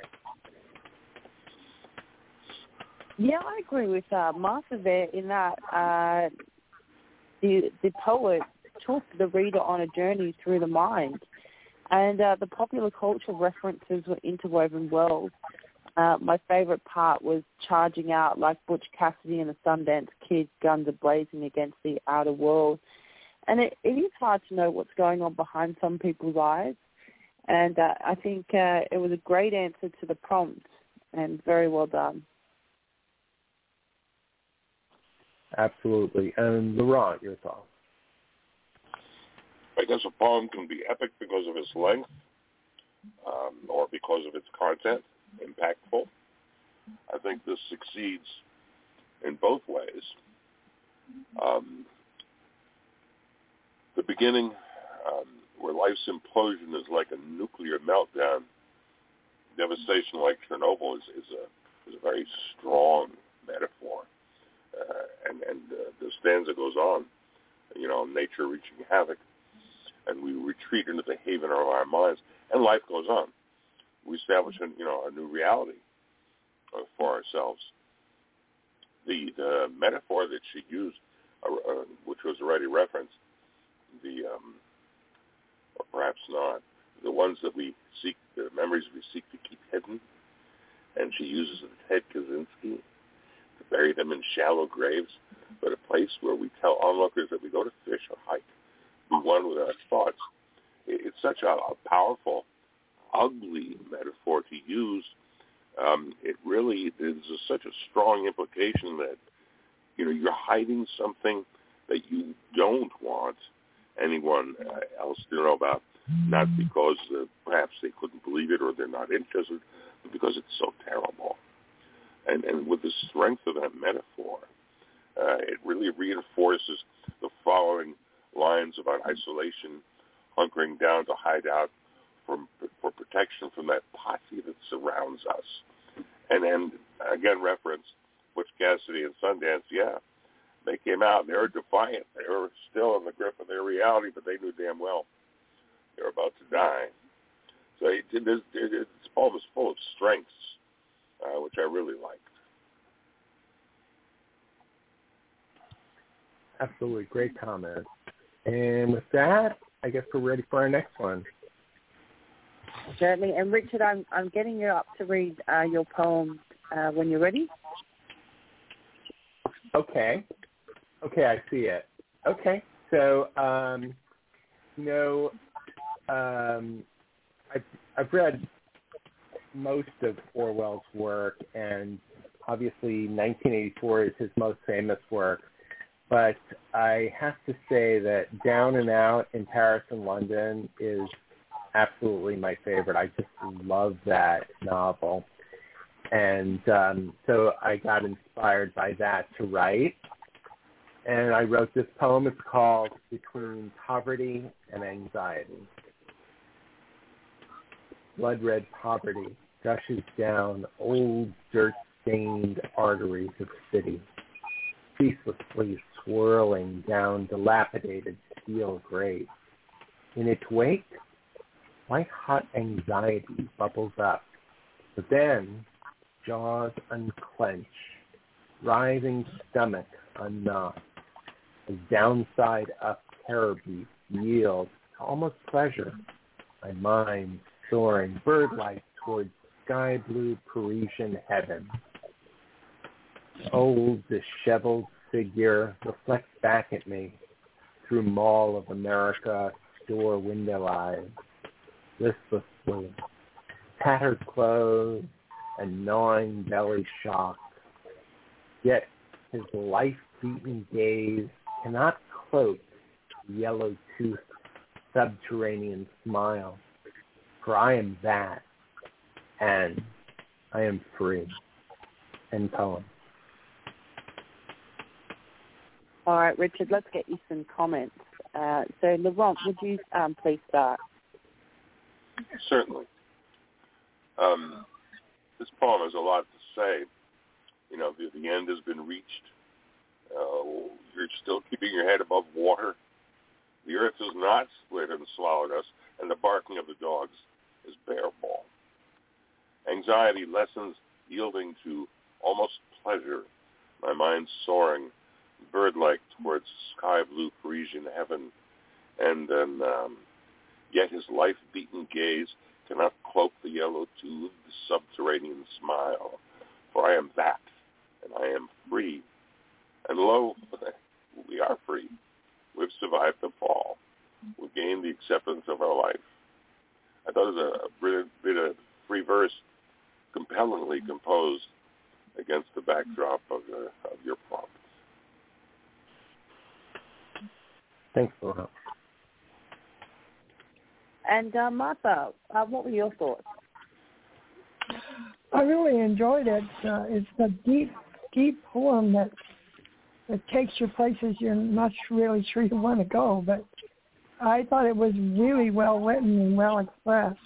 S6: Yeah, I agree with uh, Martha there in that uh, the the poet took the reader on a journey through the mind, and uh, the popular culture references were interwoven well. Uh, my favorite part was charging out like Butch Cassidy and the Sundance Kid, guns a-blazing against the outer world. And it, it is hard to know what's going on behind some people's eyes. And uh, I think uh, it was a great answer to the prompt and very well done.
S5: Absolutely. And Laurent, your thoughts?
S8: I guess a poem can be epic because of its length um, or because of its content, impactful. I think this succeeds in both ways. Um, the beginning, um, where life's implosion is like a nuclear meltdown, devastation like Chernobyl is, is, a, is a very strong metaphor. Uh, and and uh, the stanza goes on, you know, nature wreaking havoc, and we retreat into the haven of our minds, and life goes on. We establish, a, you know, a new reality uh, for ourselves. The the metaphor that she used, uh, uh, which was already referenced, the um, or perhaps not, the ones that we seek, the memories we seek to keep hidden, and she uses Ted Kaczynski to bury them in shallow graves, but a place where we tell onlookers that we go to fish or hike, be one with our thoughts. It's such a, a powerful, ugly metaphor to use. Um, it really is such a strong implication that, you know, you're hiding something that you don't want anyone uh, else to know about, not because uh, perhaps they couldn't believe it or they're not interested, but because it's so terrible. And, and with the strength of that metaphor, uh, it really reinforces the following lines about isolation, hunkering down to hide out from, for protection from that posse that surrounds us. And then, again, reference Butch Cassidy and Sundance, yeah, they came out and they were defiant. They were still in the grip of their reality, but they knew damn well they were about to die. So it, it, it, it, this poem is full of strengths, uh, which I really liked.
S5: Absolutely. Great comment. And with that, I guess we're ready for our next one.
S6: Certainly. And Richard, I'm I'm getting you up to read uh, your poem uh, when you're ready.
S5: Okay. Okay, I see it. Okay. So, um, you know, um, I've, I've read most of Orwell's work, and obviously nineteen eighty-four is his most famous work. But I have to say that Down and Out in Paris and London is absolutely my favorite. I just love that novel. And um, so I got inspired by that to write. And I wrote this poem. It's called Between Poverty and Anxiety. Blood-red poverty gushes down old dirt-stained arteries of city, ceaselessly swirling down dilapidated steel grates. In its wake, white-hot anxiety bubbles up, but then jaws unclench, writhing stomach unknot, as downside-up terror beats yield to almost pleasure, my mind soaring bird-like towards sky-blue Parisian heaven. Old, disheveled figure reflects back at me through Mall of America store window eyes, listlessly, tattered clothes and gnawing belly shock, yet his life-beaten gaze cannot cloak the yellow-toothed subterranean smile. For I am that, and I am free. End poem.
S6: All right, Richard, let's get you some comments. Uh, so, Laurent, would you um, please start?
S8: Certainly. Um, this poem has a lot to say. You know, the, the end has been reached. Uh, you're still keeping your head above water. The earth has not split and swallowed us, and the barking of the dogs is bare-ball. Anxiety lessens, yielding to almost pleasure, my mind soaring, bird-like towards sky-blue Parisian heaven, and then um, yet his life-beaten gaze cannot cloak the yellow-toothed subterranean smile, for I am that, and I am free. And lo, we are free. We've survived the fall. We've gained the acceptance of our life. I thought it was a bit, bit of free verse, compellingly composed against the backdrop of, the, of your prompt.
S5: Thanks, Laurent.
S6: And uh, Martha, uh, what were your thoughts?
S9: I really enjoyed it. Uh, it's a deep, deep poem that that takes you places you're not really sure you want to go. But I thought it was really well written and well expressed.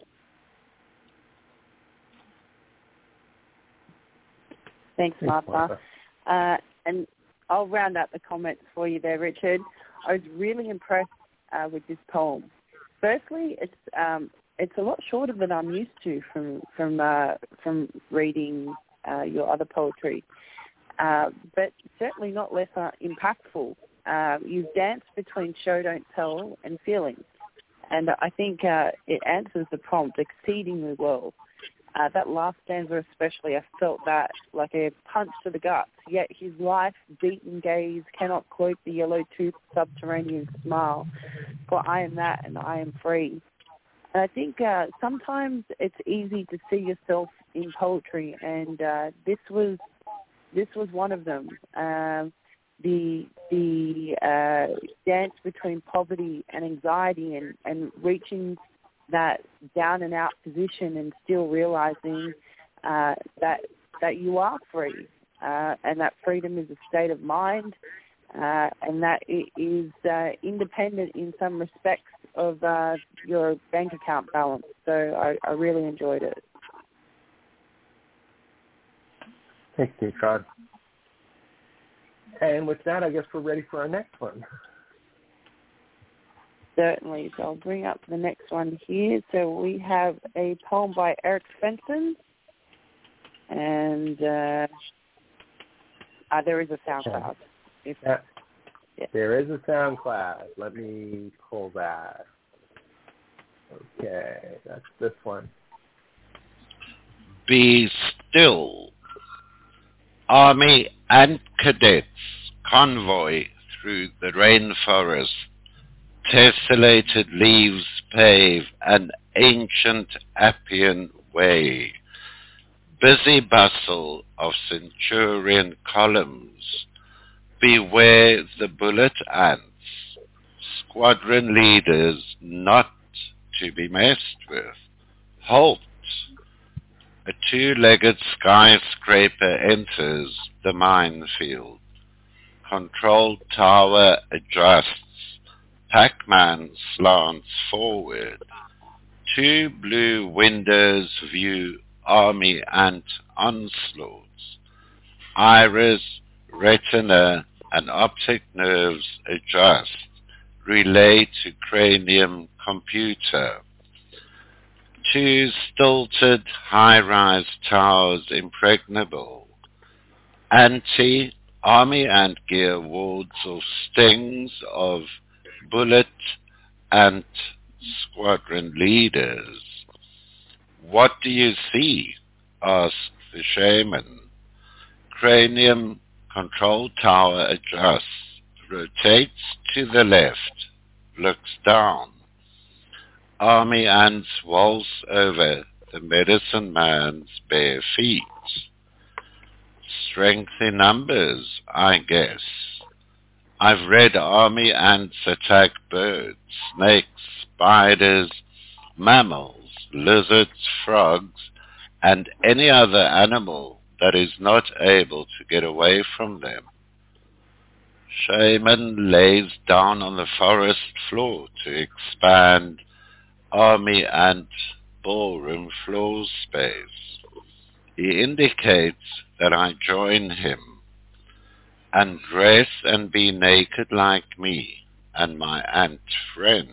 S6: Thanks, Martha. Martha. Uh, and I'll round out the comments for you there, Richard. I was really impressed uh, with this poem. Firstly, it's um, it's a lot shorter than I'm used to from from uh, from reading uh, your other poetry, uh, but certainly not less uh, impactful. Uh, you've danced between show, don't tell, and feelings, and I think uh, it answers the prompt exceedingly well. Uh, that last stanza especially, I felt that like a punch to the gut. Yet his life-beaten gaze cannot cloak the yellow-toothed subterranean smile. For I am that and I am free. And I think uh, sometimes it's easy to see yourself in poetry, and uh, this was this was one of them. Um, the the uh, dance between poverty and anxiety, and, and reaching that down and out position, and still realizing uh, that that you are free, uh, and that freedom is a state of mind, uh, and that it is uh, independent in some respects of uh, your bank account balance. So I, I really enjoyed it.
S5: Thanks, Neutron. And with that, I guess we're ready for our next one.
S6: Certainly. So I'll bring up the next one here. So we have a poem by Eric Svensson. And uh, uh, there is a SoundCloud. If,
S5: yeah.
S6: Yeah.
S5: There is a SoundCloud. Let me pull that. Okay, that's this one.
S10: Be still. Army and cadets convoy through the rainforest. Tessellated leaves pave an ancient Appian way. Busy bustle of centurion columns. Beware the bullet ants. Squadron leaders not to be messed with. Halt! A two-legged skyscraper enters the minefield. Control tower adjusts. Pac-Man slants forward. Two blue windows view army ant onslaughts. Iris, retina, and optic nerves adjust. Relay to cranium computer. Two stilted high-rise towers impregnable. Anti-army ant gear wards off stings of bullet ant squadron leaders. What do you see? Asked the shaman. Cranium control tower adjusts, rotates to the left, looks down. Army ants waltz over the medicine man's bare feet. Strength in numbers, I guess. I've read army ants attack birds, snakes, spiders, mammals, lizards, frogs, and any other animal that is not able to get away from them. Shaman lays down on the forest floor to expand army ant ballroom floor space. He indicates that I join him and dress and be naked like me and my ant friends.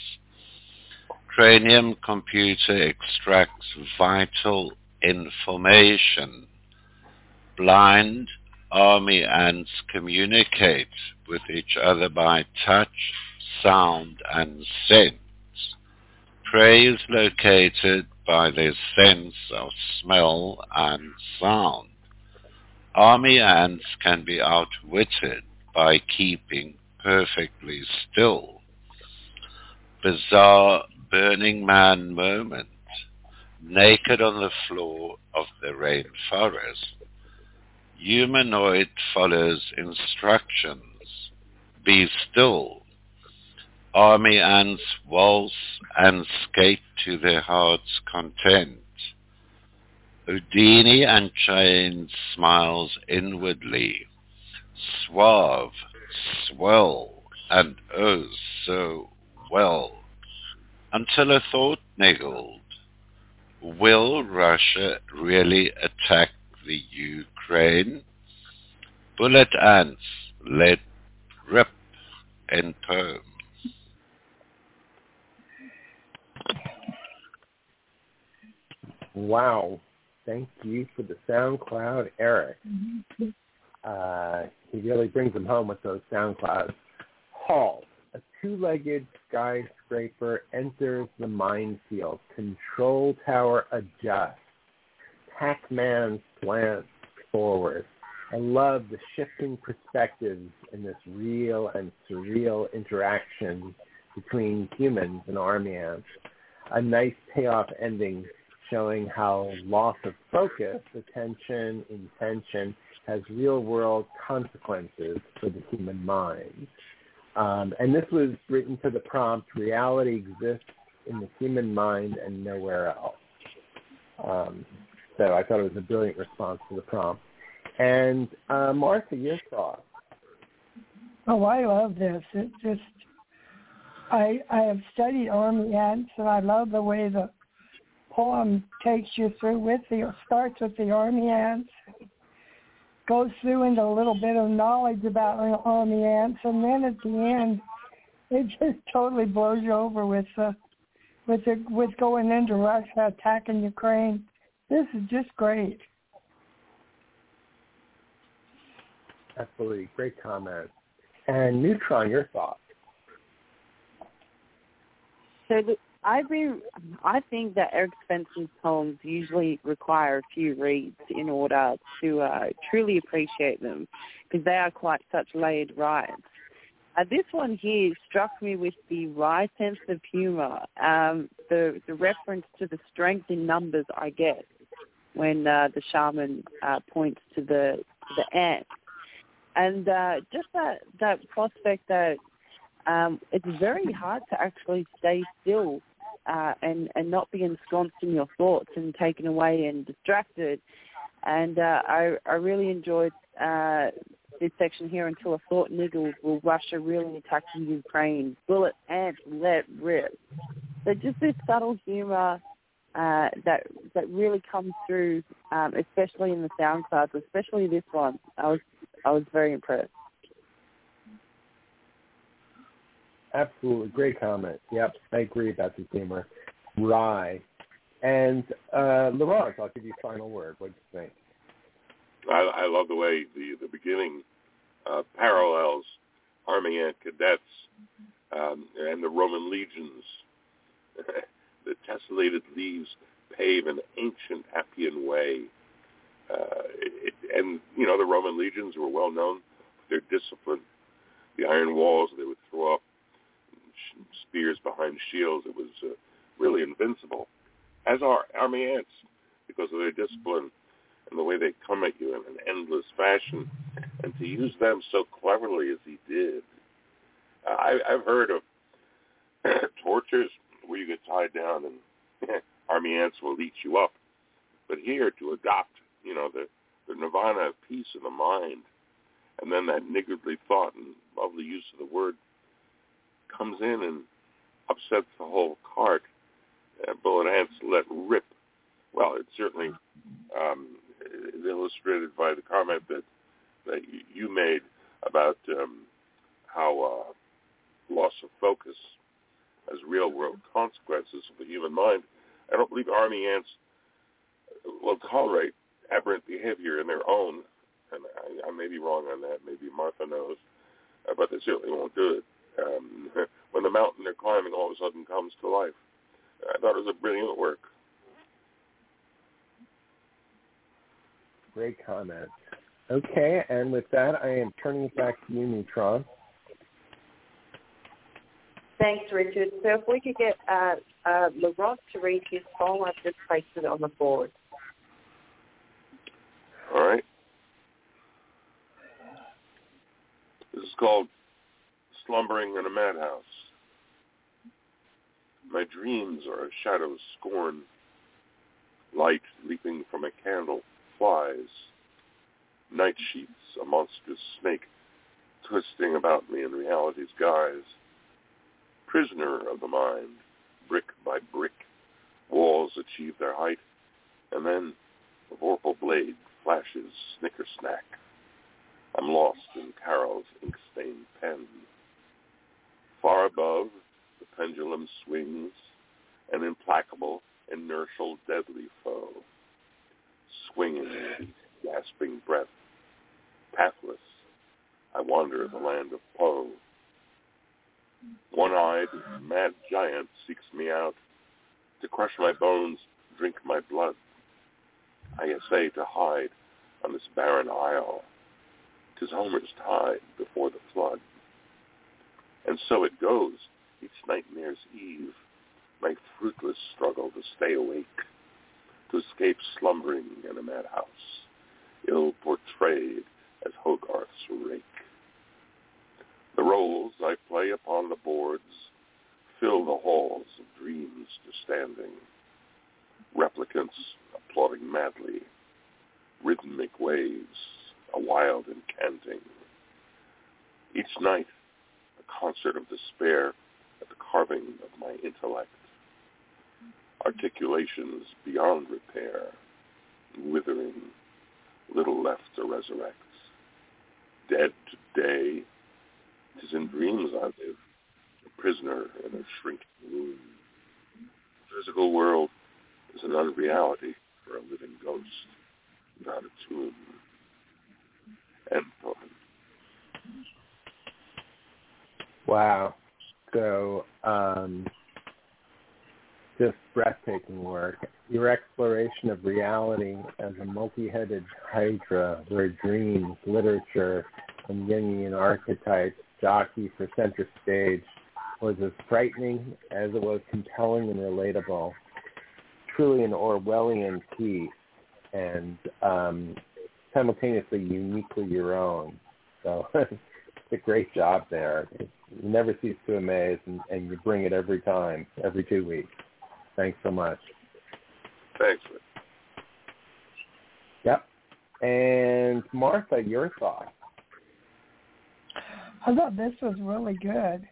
S10: Cranium computer extracts vital information. Blind army ants communicate with each other by touch, sound, and scent. Prey is located by their sense of smell and sound. Army ants can be outwitted by keeping perfectly still. Bizarre Burning Man moment. Naked on the floor of the rainforest. Humanoid follows instructions. Be still. Army ants waltz and skate to their heart's content. Houdini and Chain smiles inwardly. Suave, swell, and oh so well. Until a thought niggled. Will Russia really attack the Ukraine? Bullet ants let rip in poem.
S5: Wow. Thank you for the SoundCloud, Eric.
S9: Mm-hmm.
S5: Uh, he really brings them home with those SoundClouds. Halt. A two-legged skyscraper enters the minefield. Control tower adjusts. Pac-Man slants forward. I love the shifting perspectives in this real and surreal interaction between humans and army ants. A nice payoff ending showing how loss of focus, attention, intention has real-world consequences for the human mind. Um, and this was written to the prompt, reality exists in the human mind and nowhere else. Um, so I thought it was a brilliant response to the prompt. And uh, Martha, your thoughts?
S9: Oh, I love this. It just, I I have studied army ants, and I love the way the poem takes you through with the, starts with the army ants, goes through into a little bit of knowledge about army ants, and then at the end, it just totally blows you over with uh, with the, with going into Russia, attacking Ukraine. This is just great.
S5: Absolutely. Great comment. And Neutron, your thoughts?
S6: So the, I re, I think that Eric Spencer's poems usually require a few reads in order to uh, truly appreciate them, because they are quite such layered rides. Uh, this one here struck me with the wry sense of humour, um, the, the reference to the strength in numbers, I guess, when uh, the shaman uh, points to the to the ant. And uh, just that, that prospect that um, it's very hard to actually stay still uh, and, and not be ensconced in your thoughts and taken away and distracted. And uh, I, I really enjoyed uh, this section here, until a thought niggles, will Russia really attack Ukraine? Bullet ants let rip. So just this subtle humour uh, that that really comes through, um, especially in the sound clouds, especially this one. I was I was very impressed.
S5: Absolutely. Great comment. Yep, I agree about the humor. Rye. And uh, Laurent, I'll give you a final word. What do you think?
S8: I, I love the way the, the beginning uh, parallels Army Ant cadets um, and the Roman legions. The tessellated leaves pave an ancient Appian way. Uh, it, and, you know, the Roman legions were well known for their discipline. The iron walls they would throw up, spears behind shields. It was uh, really invincible, as are army ants, because of their discipline and the way they come at you in an endless fashion, and to use them so cleverly as he did. Uh, I, I've heard of tortures where you get tied down and army ants will eat you up. But here, to adopt, you know, the, the nirvana of peace in the mind, and then that niggardly thought and lovely use of the word comes in and upsets the whole cart. Uh, bullet ants let rip. Well, it certainly um, is illustrated by the comment that that you made about um, how uh, loss of focus has real-world consequences for the human mind. I don't believe army ants will tolerate aberrant behavior in their own, and I, I may be wrong on that. Maybe Martha knows, uh, but they certainly won't do it. Um, when the mountain they're climbing all of a sudden comes to life. I thought it was a brilliant work.
S5: Great comment. Okay, and with that, I am turning it back to you, Neutron.
S6: Thanks, Richard. So if we could get uh, uh, Laurent to read his poem, I've just placed it on the board.
S8: All right. This is called Slumbering in a Madhouse. My dreams are a shadow's scorn. Light leaping from a candle flies. Night sheets, a monstrous snake, twisting about me in reality's guise. Prisoner of the mind, brick by brick, walls achieve their height, and then a vorpal blade flashes snicker-snack. I'm lost in Carol's ink-stained pen. Far above, the pendulum swings, an implacable, inertial, deadly foe. Swinging with gasping breath, pathless, I wander the land of Poe. One-eyed, mad giant seeks me out, to crush my bones, drink my blood. I essay to hide on this barren isle, 'tis Homer's tide before the flood. And so it goes, each nightmare's eve, my fruitless struggle to stay awake, to escape slumbering in a madhouse, ill portrayed as Hogarth's rake. The roles I play upon the boards fill the halls of dreams to standing, replicants applauding madly, rhythmic waves, a wild incanting. Each night, a concert of despair at the carving of my intellect. Articulations beyond repair, withering, little left to resurrect. Dead to day, 'tis in dreams I live, a prisoner in a shrinking room. The physical world is an unreality for a living ghost without a tomb. End poem.
S5: Wow. So, um, just breathtaking work. Your exploration of reality as a multi-headed hydra where dreams, literature, and Jungian archetypes jockey for center stage was as frightening as it was compelling and relatable. Truly an Orwellian piece, and um, simultaneously uniquely your own. So it's a great job there. You never cease to amaze, and, and you bring it every time, every two weeks. Thanks so much.
S8: Thanks.
S5: Yep. And Martha, your thoughts?
S9: I thought this was really good.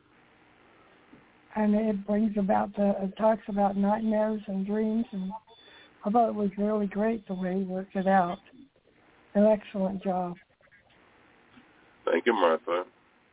S9: And it brings about the, it talks about nightmares and dreams, and I thought it was really great the way he worked it out. An excellent job.
S8: Thank you, Martha.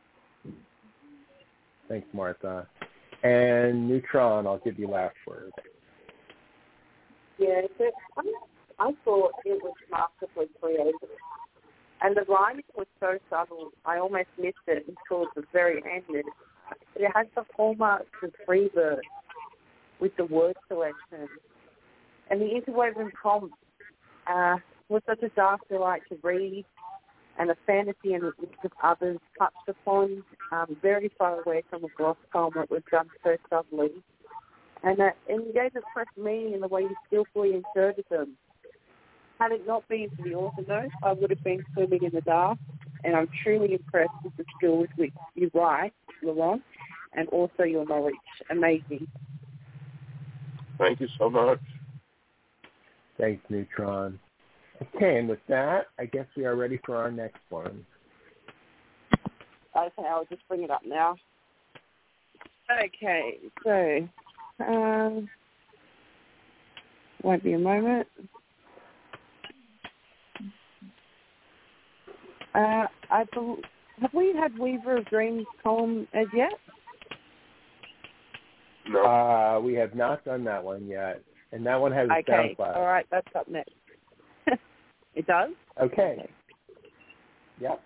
S5: Thanks, Martha. And Neutron, I'll give you last word.
S6: Yeah, so I, I thought it was masterfully created. And the rhyming was so subtle, I almost missed it until the very end. It, it had the hallmarks of Freebird with the word selection. And the interwoven prompt uh, was such a dark delight to read, and a fantasy and the mix of others touched upon, um, very far away from a gloss poem that was done so subtly. And, uh, and you gave it fresh meaning in the way you skillfully inserted them. Had it not been for the author notes, I would have been swimming in the dark, and I'm truly impressed with the skill with which you write, Laurent, and also your knowledge. Amazing.
S8: Thank you so much.
S5: Thanks, Neutron. Okay, and with that, I guess we are ready for our next one.
S6: Okay, I'll just bring it up now. Okay, so, um, won't be a moment. Uh, I bel have we had Weaver of Dreams poem as yet?
S8: No.
S5: Uh, we have not done that one yet, and that one has a
S6: Okay,
S5: SoundCloud.
S6: all right, that's up next. It does?
S5: Okay.
S6: Okay.
S5: Yep.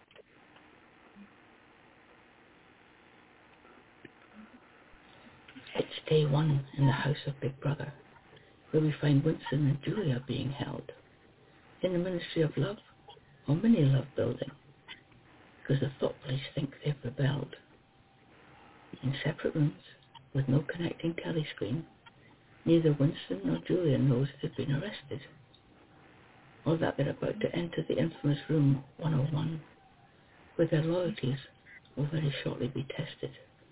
S11: It's day one in the house of Big Brother, where we find Winston and Julia being held in the Ministry of Love, or Mini Love Building, because the Thought Police think they've rebelled. In separate rooms, with no connecting telescreen, neither Winston nor Julia knows they've been arrested, or that they're about to enter the infamous room one oh one, where their loyalties will very shortly be tested.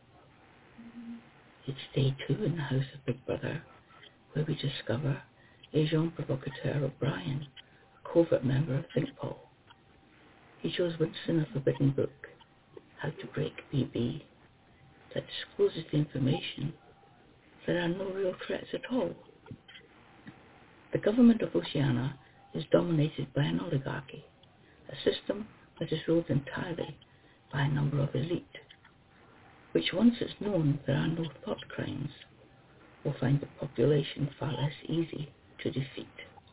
S11: It's day two in the house of Big Brother, where we discover agent provocateur O'Brien, a covert member of ThinkPol. He shows Winston a forbidden book, How to Break B B, that discloses the information there are no real threats at all. The government of Oceania is dominated by an oligarchy, a system that is ruled entirely by a number of elite, which once it's known there are no thought crimes, will find the population far less easy to defeat.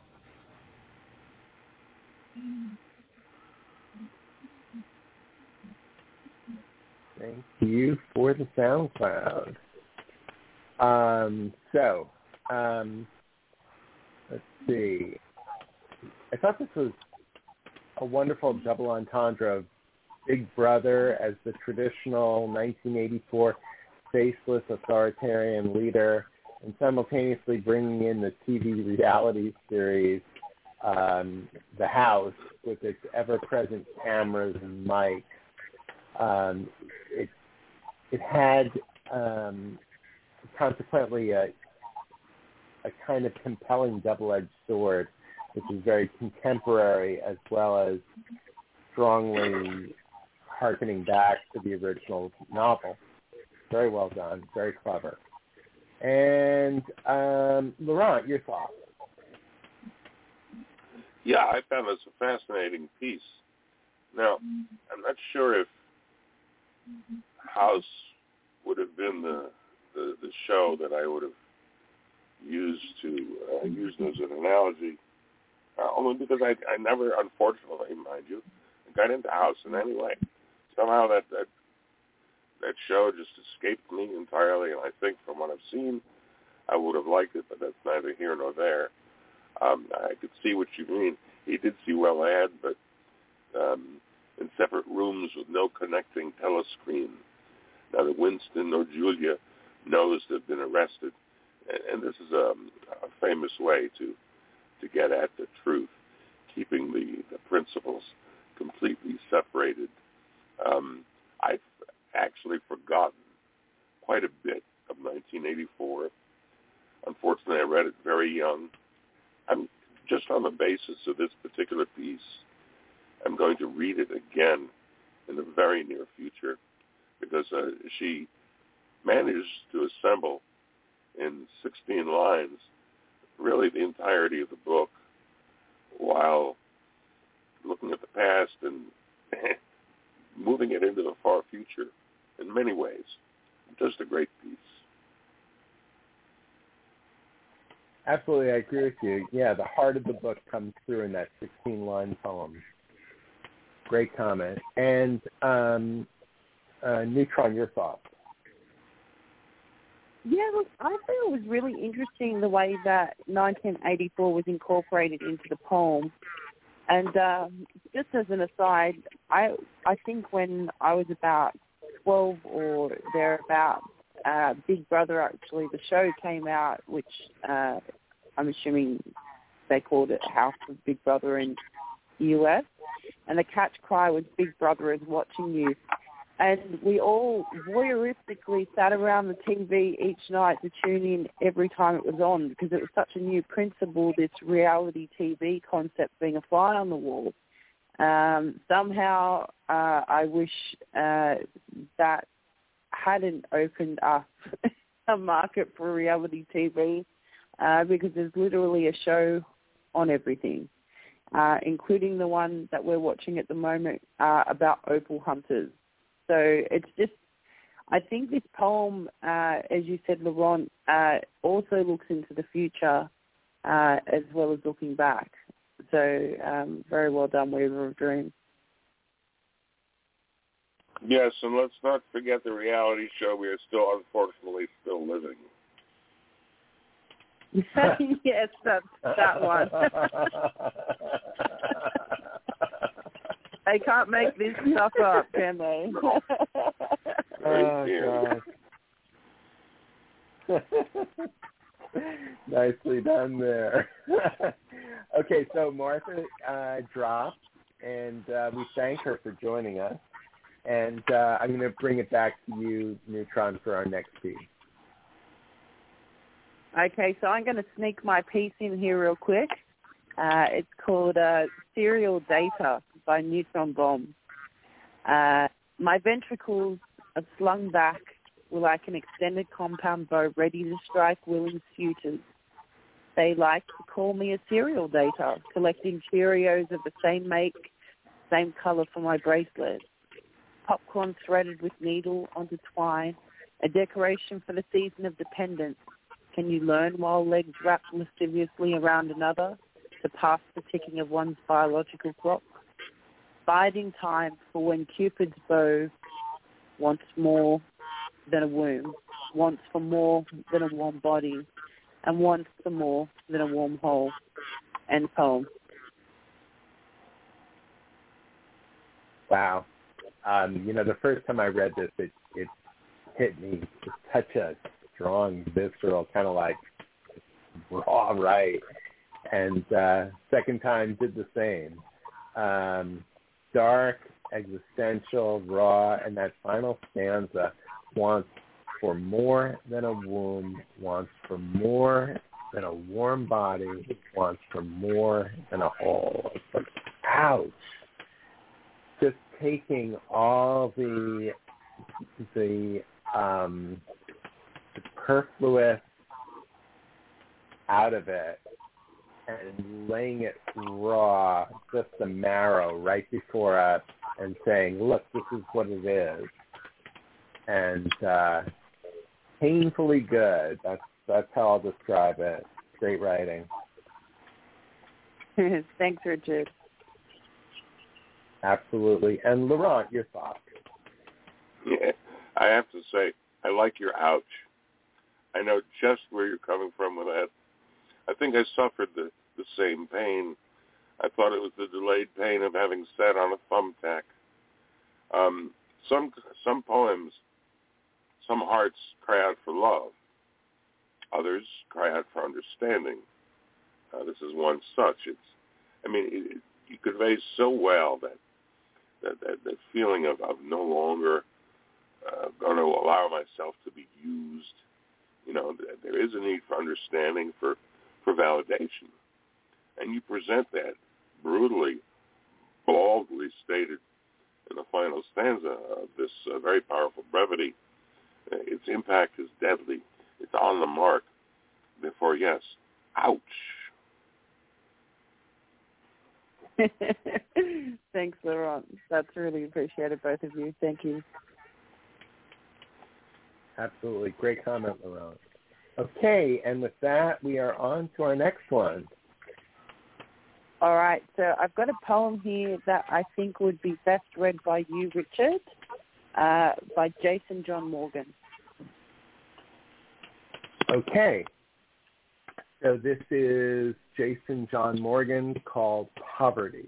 S5: Thank you for the SoundCloud. Um, so, um, let's see. I thought this was a wonderful double entendre of Big Brother as the traditional nineteen eighty-four faceless authoritarian leader, and simultaneously bringing in the T V reality series, um, The House, with its ever-present cameras and mics. Um, it, it had um, consequently a, a kind of compelling double-edged sword, which is very contemporary as well as strongly harkening back to the original novel. Very well done, very clever. And um, Laurent, your thoughts?
S8: Yeah, I found this a fascinating piece. Now, I'm not sure if House would have been the the, the show that I would have used to uh, use as an analogy, uh, only because I, I never, unfortunately, mind you, got into House in any way. Somehow that, that that show just escaped me entirely, and I think from what I've seen, I would have liked it, but that's neither here nor there. Um, I could see what you mean. He did see well ahead, but um, in separate rooms with no connecting telescreen. Neither Winston nor Julia knows they've been arrested, and, and this is a, a famous way to to get at the truth, keeping the, the principles completely separated. Um, I've actually forgotten quite a bit of nineteen eighty-four. Unfortunately, I read it very young. I'm just on the basis of this particular piece, I'm going to read it again in the very near future, because uh, she managed to assemble in sixteen lines really the entirety of the book while looking at the past and moving it into the far future in many ways. Just a great piece.
S5: Absolutely, I agree with you. Yeah, the heart of the book comes through in that sixteen-line poem. Great comment. And um, uh, Neutron, your thoughts?
S6: Yeah, look, I think it was really interesting the way that nineteen eighty-four was incorporated into the poem. And um, just as an aside, I I think when I was about twelve or thereabouts, uh, Big Brother, actually, the show came out, which uh, I'm assuming they called it House of Big Brother in the U S. And the catch cry was Big Brother is watching you. And we all voyeuristically sat around the T V each night to tune in every time it was on because it was such a new principle, this reality T V concept being a fly on the wall. Um, somehow uh, I wish uh, that hadn't opened up a market for reality T V uh, because there's literally a show on everything, uh, including the one that we're watching at the moment uh, about opal hunters. So it's just, I think this poem, uh, as you said, Laurent, uh, also looks into the future uh, as well as looking back. So um, very well done, Weaver of Dreams.
S8: Yes, and let's not forget the reality show we are still, unfortunately, still living.
S6: Yes, that's that one. They can't make this stuff up, can they?
S5: Oh, gosh. Nicely done there. Okay, so Martha uh, dropped, and uh, we thank her for joining us. And uh, I'm going to bring it back to you, Neutron, for our next piece.
S6: Okay, so I'm going to sneak my piece in here real quick. Uh, it's called uh, Serial Data by Neutron Bomb. Uh, my ventricles are slung back like an extended compound bow ready to strike willing suitors. They like to call me a serial data, collecting Cheerios of the same make, same color for my bracelet. Popcorn threaded with needle onto twine, a decoration for the season of dependence. Can you learn while legs wrap lasciviously around another to pass the ticking of one's biological clock? Biding time for when Cupid's bow wants more than a womb, wants for more than a warm body, and wants for more than a warm hole. End poem.
S5: Wow. Um, you know, the first time I read this, it, it hit me with such a strong, visceral, kind of like raw right. And uh, second time did the same. Um, dark, existential, raw, and that final stanza wants for more than a womb, wants for more than a warm body, wants for more than a hole. It's like, ouch. Just taking all the the um, superfluous out of it and laying it raw, just the marrow right before us, and saying, look, this is what it is. And uh, painfully good. That's that's how I'll describe it. Great writing.
S6: Thanks, Richard.
S5: Absolutely. And Laurent, your thoughts?
S8: Yeah, I have to say, I like your ouch. I know just where you're coming from with that. I think I suffered the, the same pain. I thought it was the delayed pain of having sat on a thumbtack. Um, some some poems, some hearts cry out for love. Others cry out for understanding. Uh, this is one such. It's, I mean, it, it, you convey so well that that, that, that feeling of, of no longer uh, going to allow myself to be used. You know, there is a need for understanding, for, for validation. And you present that brutally, baldly stated in the final stanza of this uh, very powerful brevity. Uh, its impact is deadly. It's on the mark. Therefore, yes, ouch.
S6: Thanks, Laurent. That's really appreciated, both of you. Thank you.
S5: Absolutely. Great comment, Laurent. Okay, and with that, we are on to our next one.
S6: All right, so I've got a poem here that I think would be best read by you, Richard, uh, by Jason John Morgan.
S5: Okay. So this is Jason John Morgan, called Poverty.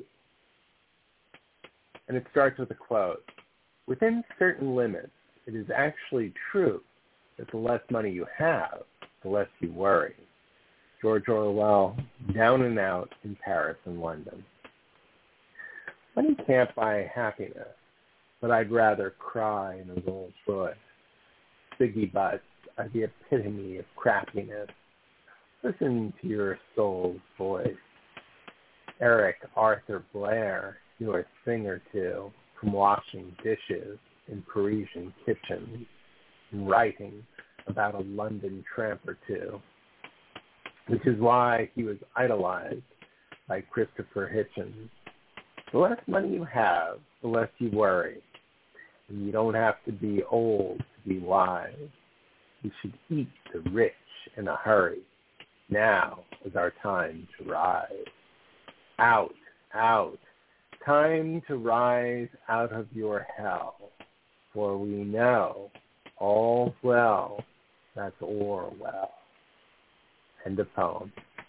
S5: And it starts with a quote. Within certain limits, it is actually true that the less money you have, the less you worry. George Orwell, down and out in Paris and London. Money can't buy happiness, but I'd rather cry in a Rolls Royce. Ziggy butts are the epitome of crappiness. Listen to your soul's voice. Eric Arthur Blair, your thing or two, from washing dishes in Parisian kitchens and writing about a London tramp or two, which is why he was idolized by Christopher Hitchens. The less money you have, the less you worry. And you don't have to be old to be wise. You should eat the rich in a hurry. Now is our time to rise. Out, out. Time to rise out of your hell. For we know all's well that's Orwell. End of poem.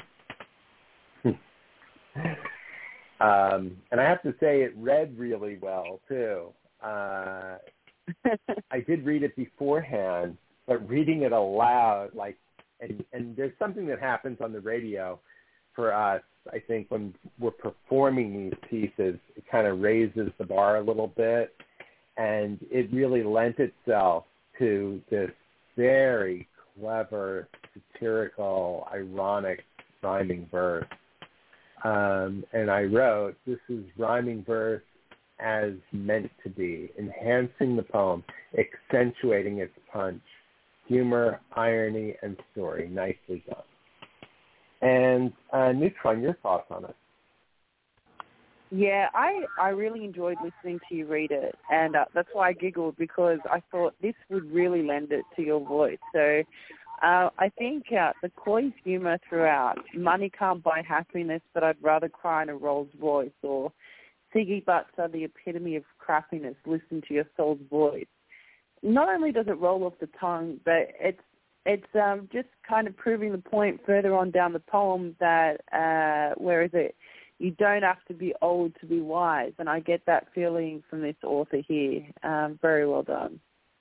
S5: um, and I have to say it read really well, too. Uh, I did read it beforehand, but reading it aloud, like, and, and there's something that happens on the radio for us, I think, when we're performing these pieces, it kind of raises the bar a little bit, and it really lent itself to this very clever, satirical, ironic rhyming verse. Um, and I wrote, this is rhyming verse as meant to be, enhancing the poem, accentuating its punch, humor, irony, and story. Nicely done. And uh, Neutron, your thoughts on it?
S6: Yeah, I, I really enjoyed listening to you read it, and uh, that's why I giggled, because I thought this would really lend it to your voice. So uh, I think uh, the coy humor throughout, money can't buy happiness, but I'd rather cry in a Rolls Royce, or Ziggy butts are the epitome of crappiness, listen to your soul's voice. Not only does it roll off the tongue, but it's it's um, just kind of proving the point further on down the poem that, uh, where is it? You don't have to be old to be wise, and I get that feeling from this author here. Um, very well done.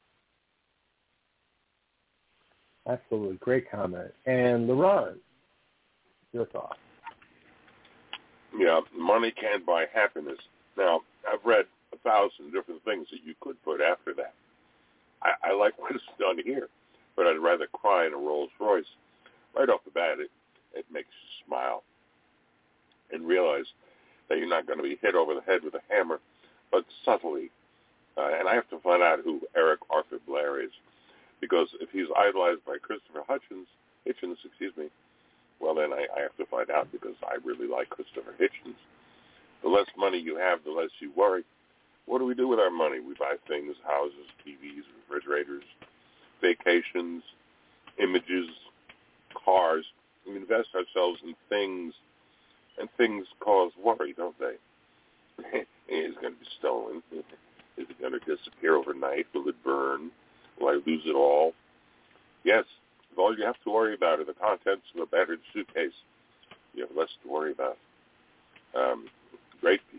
S5: Absolutely. Great comment. And Laurent, your thoughts?
S8: Yeah, money can't buy happiness. Now, I've read a thousand different things that you could put after that. I, I like what it's done here, but I'd rather cry in a Rolls Royce. Right off the bat, it, it makes you smile and realize that you're not going to be hit over the head with a hammer, but subtly. Uh, and I have to find out who Eric Arthur Blair is, because if he's idolized by Christopher Hitchens, Hitchens, excuse me, well, then I, I have to find out, because I really like Christopher Hitchens. The less money you have, the less you worry. What do we do with our money? We buy things, houses, T Vs, refrigerators, vacations, images, cars. We invest ourselves in things, and things cause worry, don't they? Is it going to be stolen? Is it going to disappear overnight? Will it burn? Will I lose it all? Yes, all you have to worry about are the contents of a battered suitcase. You have less to worry about. Um, great piece.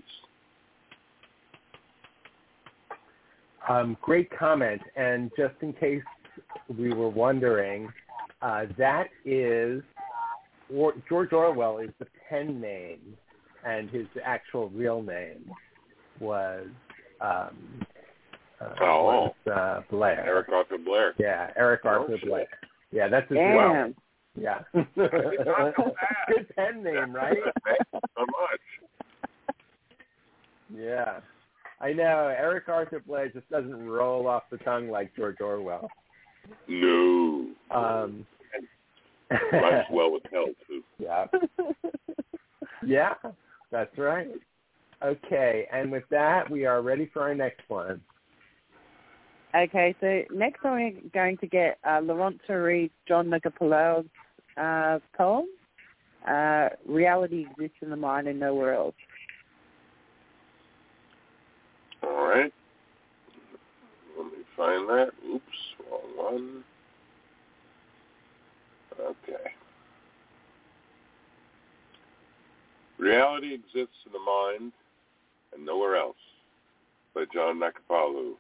S5: Um, great comment. And just in case we were wondering, uh, that is, or, George Orwell is the pen name, and his actual real name was, um, uh,
S8: oh,
S5: was uh, Blair.
S8: Eric Arthur Blair.
S5: Yeah, Eric
S8: oh,
S5: Arthur
S8: shit.
S5: Blair. Yeah, that's his
S6: Damn.
S5: real name. Yeah. Good pen name, right?
S8: So much.
S5: Yeah. I know. Eric Arthur Blair just doesn't roll off the tongue like George Orwell.
S8: No.
S5: Um,
S8: Rhymes well with hell, too.
S5: Yeah. Yeah, that's right. Okay, and with that, we are ready for our next one.
S6: Okay, so next one we're going to get uh, Laurent to read John Nicopoleo's uh, poem, uh, Reality Exists in the Mind and Nowhere Else.
S8: All right. Let me find that. Oops, wrong one. Okay. Reality Exists in the Mind and Nowhere Else by John Nicopoleou.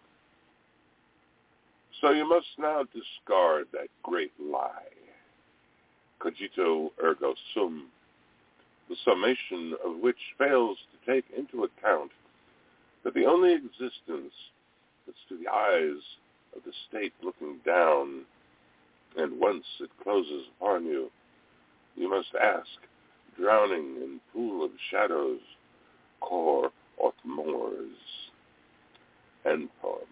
S8: So you must now discard that great lie. cogito ergo sum, the summation of which fails to take into account that the only existence that's to the eyes of the state looking down, and once it closes upon you, you must ask, drowning in pool of shadows, cor aut mors. End poem.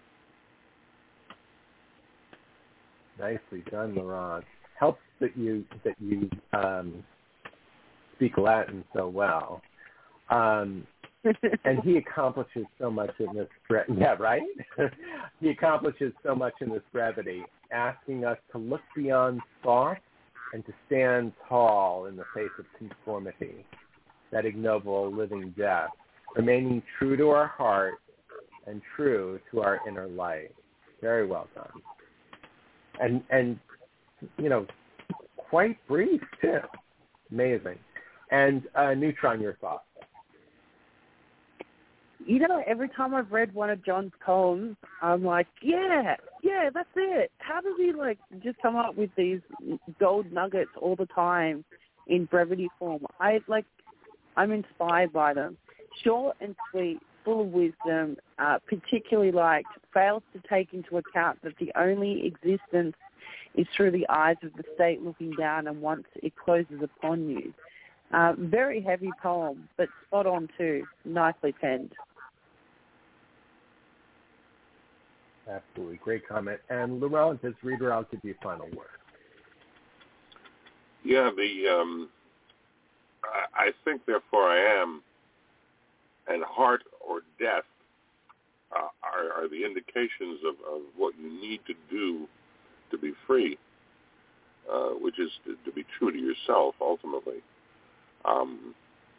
S5: Nicely done, Laurent. Helps that you that you um, speak Latin so well, um, and he accomplishes so much in this. Bre- yeah, right. He accomplishes so much in this brevity, asking us to look beyond thought and to stand tall in the face of conformity, that ignoble living death, remaining true to our heart and true to our inner light. Very well done. And, and you know, quite brief, too. Amazing. And uh, Neutron, your thoughts?
S6: You know, every time I've read one of John's poems, I'm like, yeah, yeah, that's it. How does he, like, just come up with these gold nuggets all the time in brevity form? I, like, I'm inspired by them. Short and sweet, full of wisdom, uh, particularly liked, fails to take into account that the only existence is through the eyes of the state looking down, and once it closes upon you. Uh, very heavy poem, but spot on too. Nicely penned.
S5: Absolutely. Great comment. And Laurent, as reader, I'll give you a final word.
S8: Yeah, the um, I, I think, therefore I am, and heart or death uh, are, are the indications of, of what you need to do to be free, uh, which is to, to be true to yourself, ultimately. Um,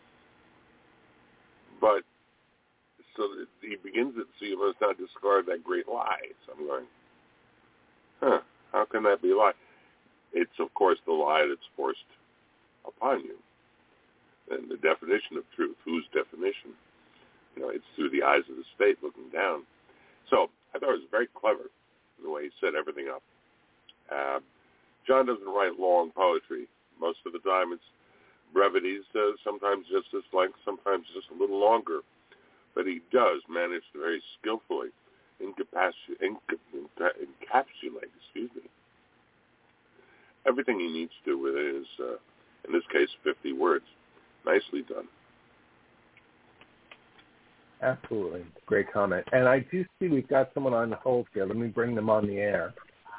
S8: but so that he begins it, so you must not discard that great lie. So I'm going, huh, how can that be a lie? It's, of course, the lie that's forced upon you. And the definition of truth, whose definition? You know, it's through the eyes of the state looking down. So I thought it was very clever in the way he set everything up. Uh, John doesn't write long poetry. Most of the time it's brevities, uh, sometimes just this length, sometimes just a little longer. But he does manage to very skillfully incapaci- inca- encapsulate, excuse me, everything he needs to within his, uh, in this case, fifty words. Nicely done.
S5: Absolutely. Great comment. And I do see we've got someone on hold here. Let me bring them on the air.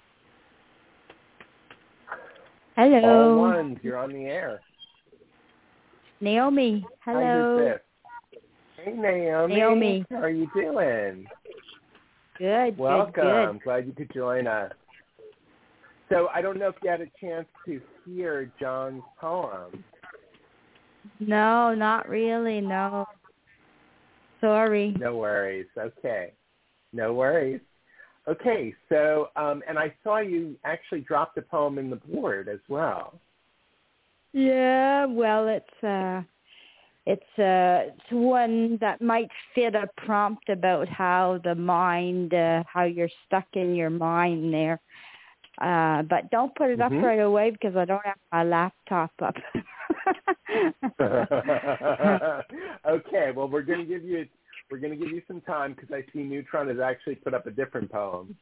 S12: Hello.
S5: All ones, you're on the air.
S12: Naomi. Hello.
S5: Hi, who's this? Hey, Naomi.
S12: Naomi.
S5: How are you doing?
S12: Good,
S5: Welcome.
S12: good, good.
S5: Glad you could join us. So I don't know if you had a chance to hear John's poem.
S12: No, not really, no. Sorry.
S5: No worries. Okay. No worries. Okay, so, um, and I saw you actually dropped a poem in the board as well.
S12: Yeah, well, it's uh, it's uh, it's one that might fit a prompt about how the mind, uh, how you're stuck in your mind there. Uh, but don't put it
S5: mm-hmm.
S12: up right away because I don't have my laptop up.
S5: Okay, well, we're going to give you we're going to give you some time because I see Neutron has actually put up a different poem.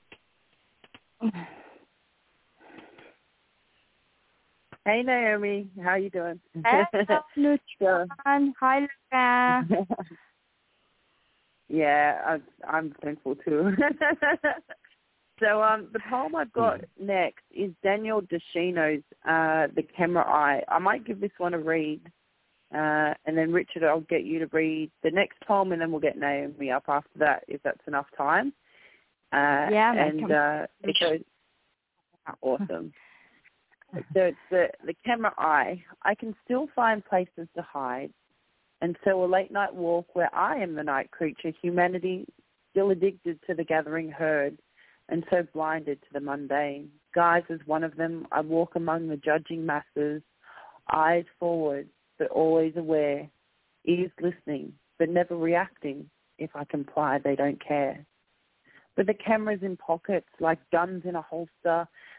S6: Hey, Naomi. How you doing?
S12: Hello, Neutron. Hi, Laura.
S6: Yeah, I, I'm thankful too. So um, the poem I've got next is Daniel Deschino's uh, The Camera Eye. I might give this one a read, uh, and then Richard, I'll get you to read the next poem, and then we'll get Naomi up after that, if that's enough time. Uh,
S12: yeah,
S6: and uh, it goes awesome. So it's the, the camera eye. I can still find places to hide, and so a late-night walk where I am the night creature, humanity still addicted to the gathering herd, and so blinded to the mundane. Guise as one of them, I walk among the judging masses, eyes forward, but always aware, ears listening, but never reacting. If I comply, they don't care. But the cameras in pockets, like guns in a holster,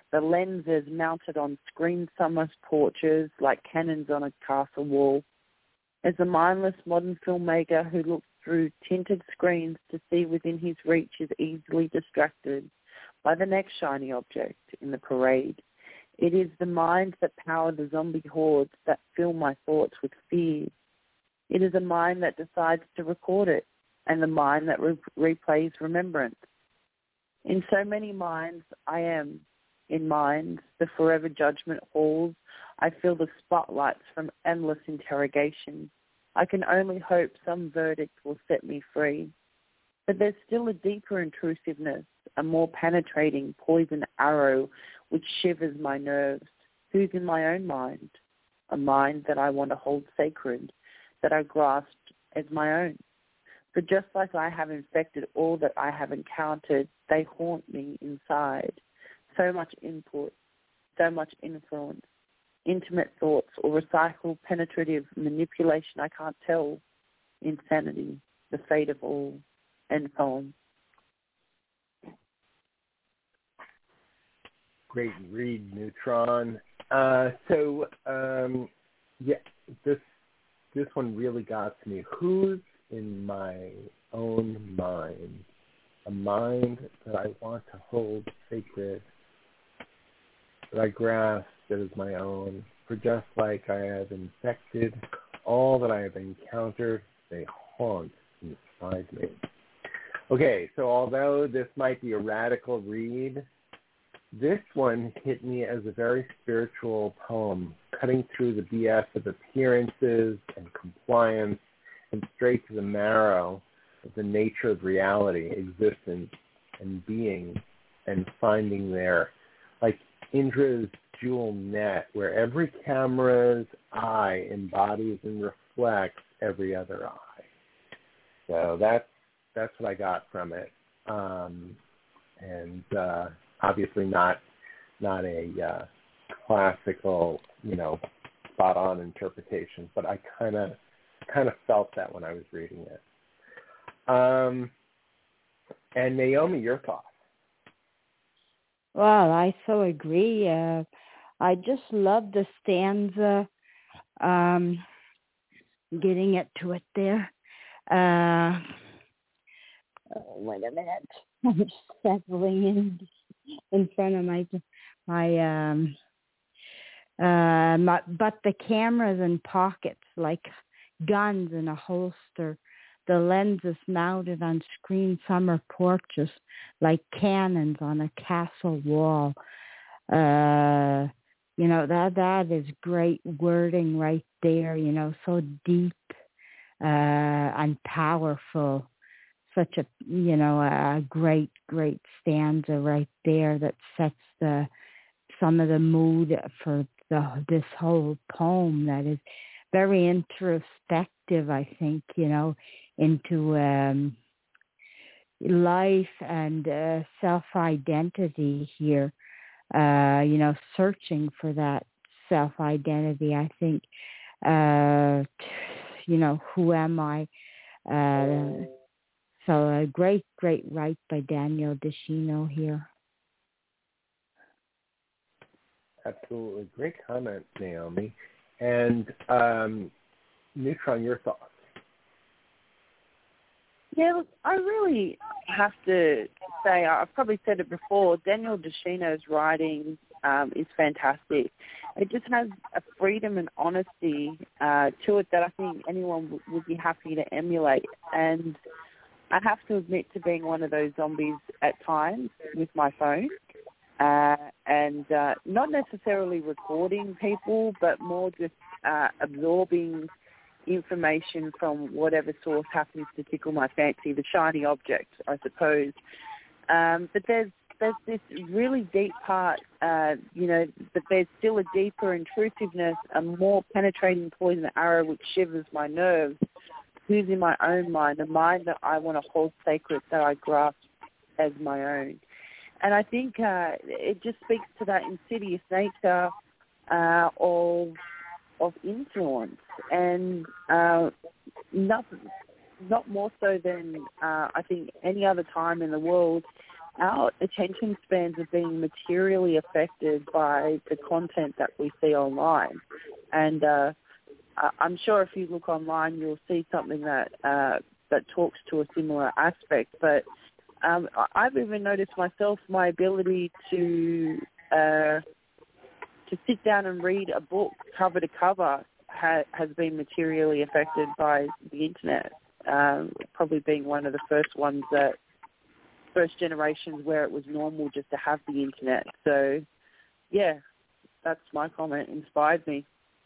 S6: the lenses mounted on screen summer porches like cannons on a castle wall. As a mindless modern filmmaker who looks through tinted screens to see within his reach is easily distracted by the next shiny object in the parade. It is the minds that power the zombie hordes that fill my thoughts with fear. It is a mind that decides to record it, and the mind that re- replays remembrance. In so many minds I am. In minds, the forever judgment halls, I feel the spotlights from endless interrogation. I can only hope some verdict will set me free. But there's still a deeper intrusiveness, a more penetrating poison arrow which shivers my nerves. Who's in my own mind? A mind that I want to hold sacred, that I grasped as my own. For just like I have infected all that I have encountered, they haunt me inside. So much input, so much influence, intimate thoughts or recycled penetrative manipulation I can't tell. Insanity, the fate of all. End poem.
S5: Great read, Neutron. Uh, so, um, yeah, this this one really got to me. Who's in my own mind? A mind that I want to hold sacred, that I grasp as my own. For just like I have infected all that I have encountered, they haunt inside me. Okay, so although this might be a radical read, this one hit me as a very spiritual poem, cutting through the B S of appearances and compliance and straight to the marrow of the nature of reality, existence, and being, and finding there, like Indra's jewel net, where every camera's eye embodies and reflects every other eye. So that's that's what I got from it, um, and uh, obviously not not a uh, classical, you know, spot on interpretation, but I kind of kind of felt that when I was reading it. Um, and Naomi, your thoughts?
S12: Well, I so agree. Uh, I just love the stanza, um, getting it to it there. Uh, oh, wait a minute. I'm just settling in in front of my my um uh my, but the cameras in pockets like guns in a holster, the lenses mounted on screen summer porches like cannons on a castle wall. Uh, you know, that that is great wording right there, you know, so deep uh, and powerful. Such a, you know, a great, great stanza right there that sets the some of the mood for the this whole poem that is very introspective, I think, you know, into um, life and uh, self-identity here, uh, you know, searching for that self-identity, I think, uh, you know, who am I? Uh, so a great, great write by Daniel DeShino here.
S5: Absolutely. Great comment, Naomi. And um, Neutron, your thoughts?
S6: Yeah, look, I really have to say, I've probably said it before, Daniel DeShino's writing um, is fantastic. It just has a freedom and honesty uh, to it that I think anyone w- would be happy to emulate. And I have to admit to being one of those zombies at times with my phone. Uh, and uh, not necessarily recording people, but more just uh, absorbing information from whatever source happens to tickle my fancy, the shiny object, I suppose. Um, but there's there's this really deep part, uh, you know, but there's still a deeper intrusiveness, a more penetrating poison arrow which shivers my nerves. Who's in my own mind, a mind that I want to hold sacred, that I grasp as my own. And I think uh, it just speaks to that insidious nature uh, of of influence, and uh, not not more so than uh, I think any other time in the world. our attention spans are being materially affected by the content that we see online. And uh, I'm sure if you look online, you'll see something that uh, that talks to a similar aspect. But um, I've even noticed myself, my ability to uh, to sit down and read a book cover to cover ha- has been materially affected by the internet. Um, probably being one of the first ones that first generations where it was normal just to have the internet. So, yeah, that's my comment. Inspired me.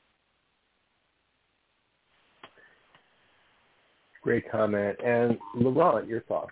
S5: Great comment. And Laurent, your thoughts?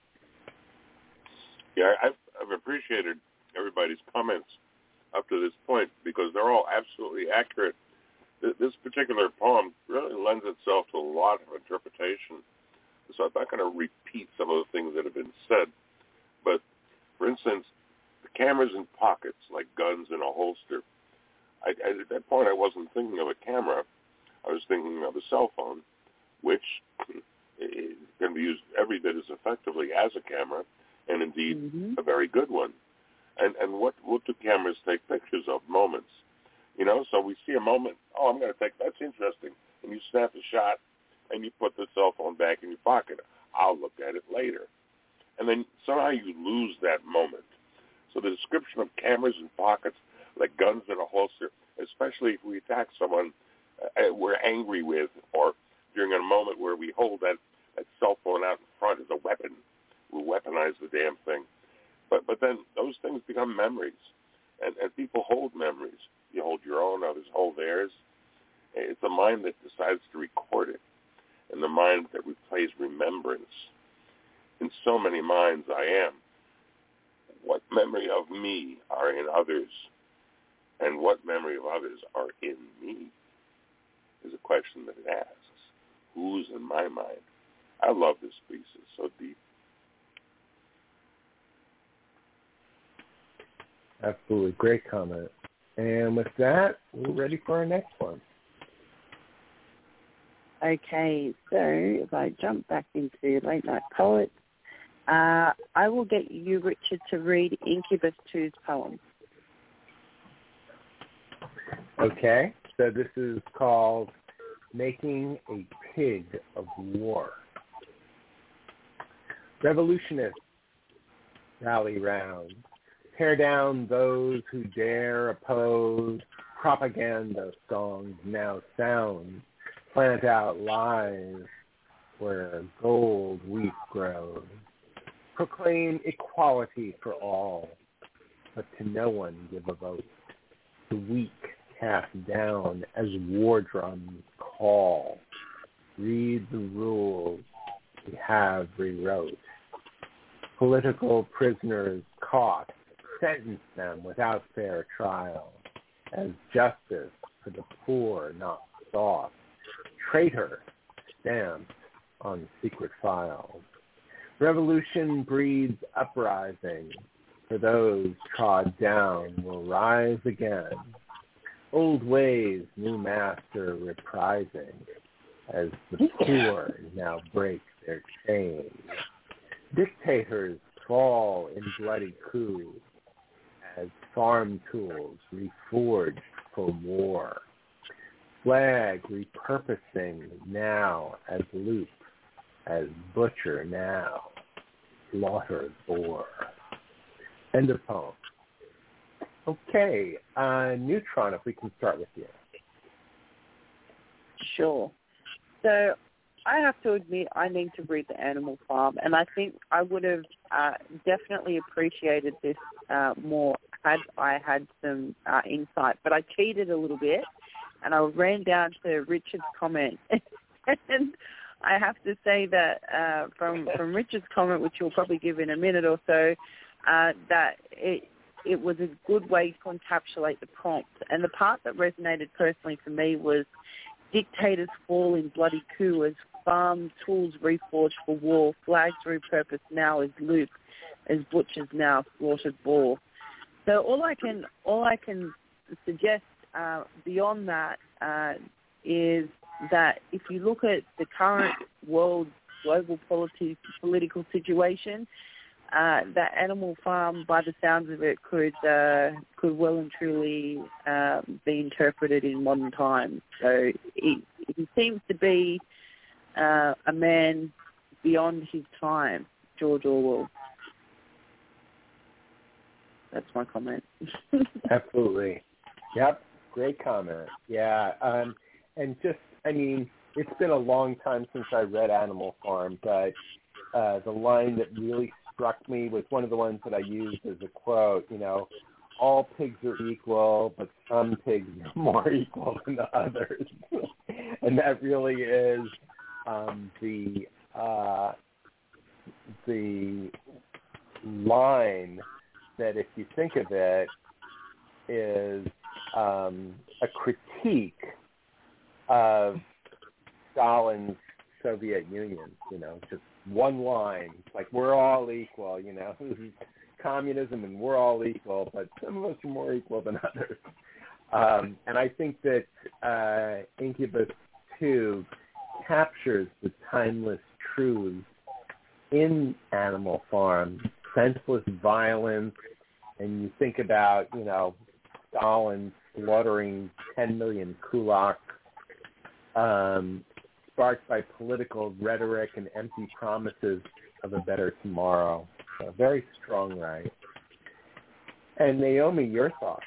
S8: Yeah, I've, I've appreciated everybody's comments up to this point because they're all absolutely accurate. This particular poem really lends itself to a lot of interpretation. So I'm not going to repeat some of the things that have been said. But, for instance, the cameras in pockets, like guns in a holster. I, I, at that point, I wasn't thinking of a camera. I was thinking of a cell phone, which can be used every bit as effectively as a camera, and indeed mm-hmm. a very good one. And and what, what do cameras take pictures of? Moments. You know, so we see a moment, oh, I'm going to take, that's interesting. And you snap a shot, and you put the cell phone back in your pocket. I'll look at it later. And then somehow you lose that moment. So the description of cameras in pockets, like guns in a holster, especially if we attack someone uh, we're angry with, or during a moment where we hold that, that cell phone out in front as a weapon, we weaponize the damn thing. But but then those things become memories, and, and people hold memories. You hold your own, others hold theirs. It's a mind that decides to record it, and the mind that replays remembrance. In so many minds I am. What memory of me are in others, and what memory of others are in me, is a question that it asks. Who's in my mind? I love this piece. It's so deep.
S5: Absolutely. Great comment. And with that, we're ready for our next one.
S6: Okay, so if I jump back into Late Night Poets, uh, I will get you, Richard, to read Incubus two's poem.
S5: Okay, so this is called Making a Pig of War. Revolutionists, rally round. Tear down those who dare oppose. Propaganda songs now sound. Plant out lies where gold wheat grows. Proclaim equality for all, but to no one give a vote. The weak cast down as war drums call. Read the rules we have rewrote. Political prisoners caught, sentence them without fair trial, as justice for the poor not sought. Traitor stamped on secret files. Revolution breeds uprising. For those trod down will rise again. Old ways, new master reprising, as the poor now break their chains. Dictators fall in bloody coup, as farm tools reforged for war. Flag repurposing now as loop, as butcher now slaughtered boar. End of poem. Okay, uh, Neutron, if we can start with you.
S6: Sure. So I have to admit I need to read the Animal Farm, and I think I would have uh, definitely appreciated this uh, more had I had some uh, insight. But I cheated a little bit, and I ran down to Richard's comment. And I have to say that uh, from, from Richard's comment, which you'll probably give in a minute or so, uh, that it it was a good way to encapsulate the prompt. And the part that resonated personally for me was dictators fall in bloody coup as farm tools reforged for war, flags repurposed now as loop, as butchers now slaughtered boar. So all I can all I can suggest uh, beyond that uh, is that if you look at the current world global politi- political situation, uh, that Animal Farm, by the sounds of it, could uh, could well and truly uh, be interpreted in modern times. So he, he seems to be uh, a man beyond his time, George Orwell. That's my comment.
S5: Absolutely. Yep. Great comment. Yeah. Um, and just, I mean, it's been a long time since I read Animal Farm, but uh, the line that really struck me was one of the ones that I used as a quote, you know, all pigs are equal, but some pigs are more equal than the others. And that really is um, the uh, the line that, if you think of it, is um, a critique of Stalin's Soviet Union, you know, just one line, like we're all equal, you know, this is communism and we're all equal, but some of us are more equal than others. Um, and I think that uh, Incubus two captures the timeless truths in Animal Farm, senseless violence, and you think about, you know, Stalin slaughtering ten million kulaks, um, sparked by political rhetoric and empty promises of a better tomorrow. So very strong, right? And Naomi, your thoughts?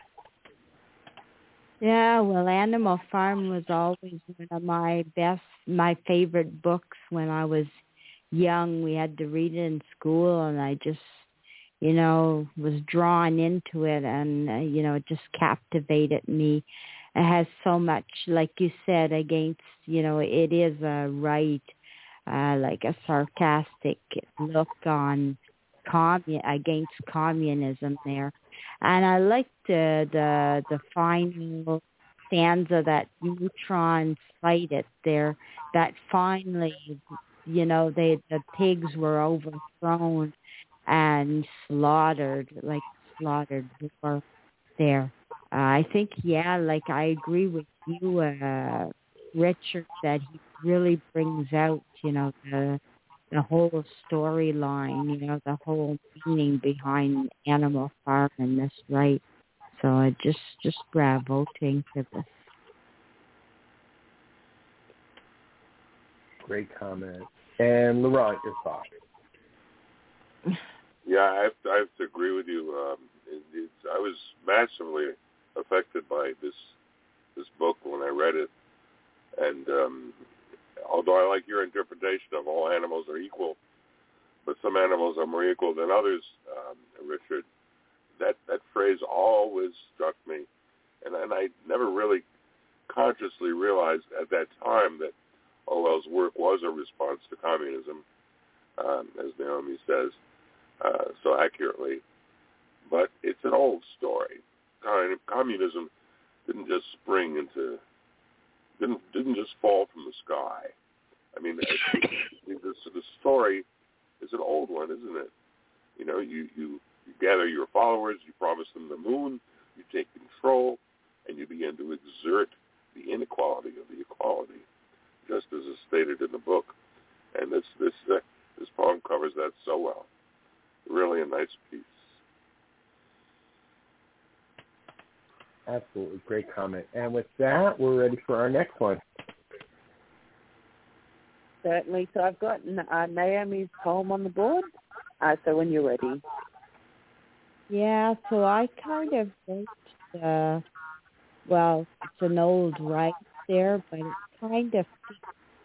S12: Yeah, well, Animal Farm was always one of my best, my favorite books when I was young. We had to read it in school, and I just, you know, was drawn into it, and, uh, you know, it just captivated me. It has so much, like you said, against, you know, it is a right, uh, like a sarcastic look on commun against communism there. And I liked the, the, the final stanza that Neutron cited there, that finally, you know, they the pigs were overthrown and slaughtered, like slaughtered war there. Uh, I think, yeah, like I agree with you, uh, Richard, that he really brings out, you know, the the whole storyline, you know, the whole meaning behind Animal Farm and this, right? So I just just grab voting for this.
S5: Great comment. And Laurent, your thoughts?
S8: Yeah, I have to, I have to agree with you. Um, it, it, I was massively affected by this this book when I read it, and um, although I like your interpretation of all animals are equal, but some animals are more equal than others, um, Richard, that that phrase always struck me, and, and I never really consciously realized at that time that Orwell's work was a response to communism, um, as Naomi says uh, so accurately. But it's an old story. Communism didn't just spring into, didn't didn't just fall from the sky. I mean, the, the story is an old one, isn't it? You know, you, you, you gather your followers, you promise them the moon, you take control, and you begin to exert the inequality of the equality, just as is stated in the book. And this this uh, this poem covers that so well. Really a nice piece.
S5: Absolutely. Great comment. And with that, we're ready for our next one.
S6: Certainly. So I've got uh, Naomi's poem on the board. Uh, so when you're ready.
S12: Yeah, so I kind of wrote, uh, well, it's an old right there, but it kind of fits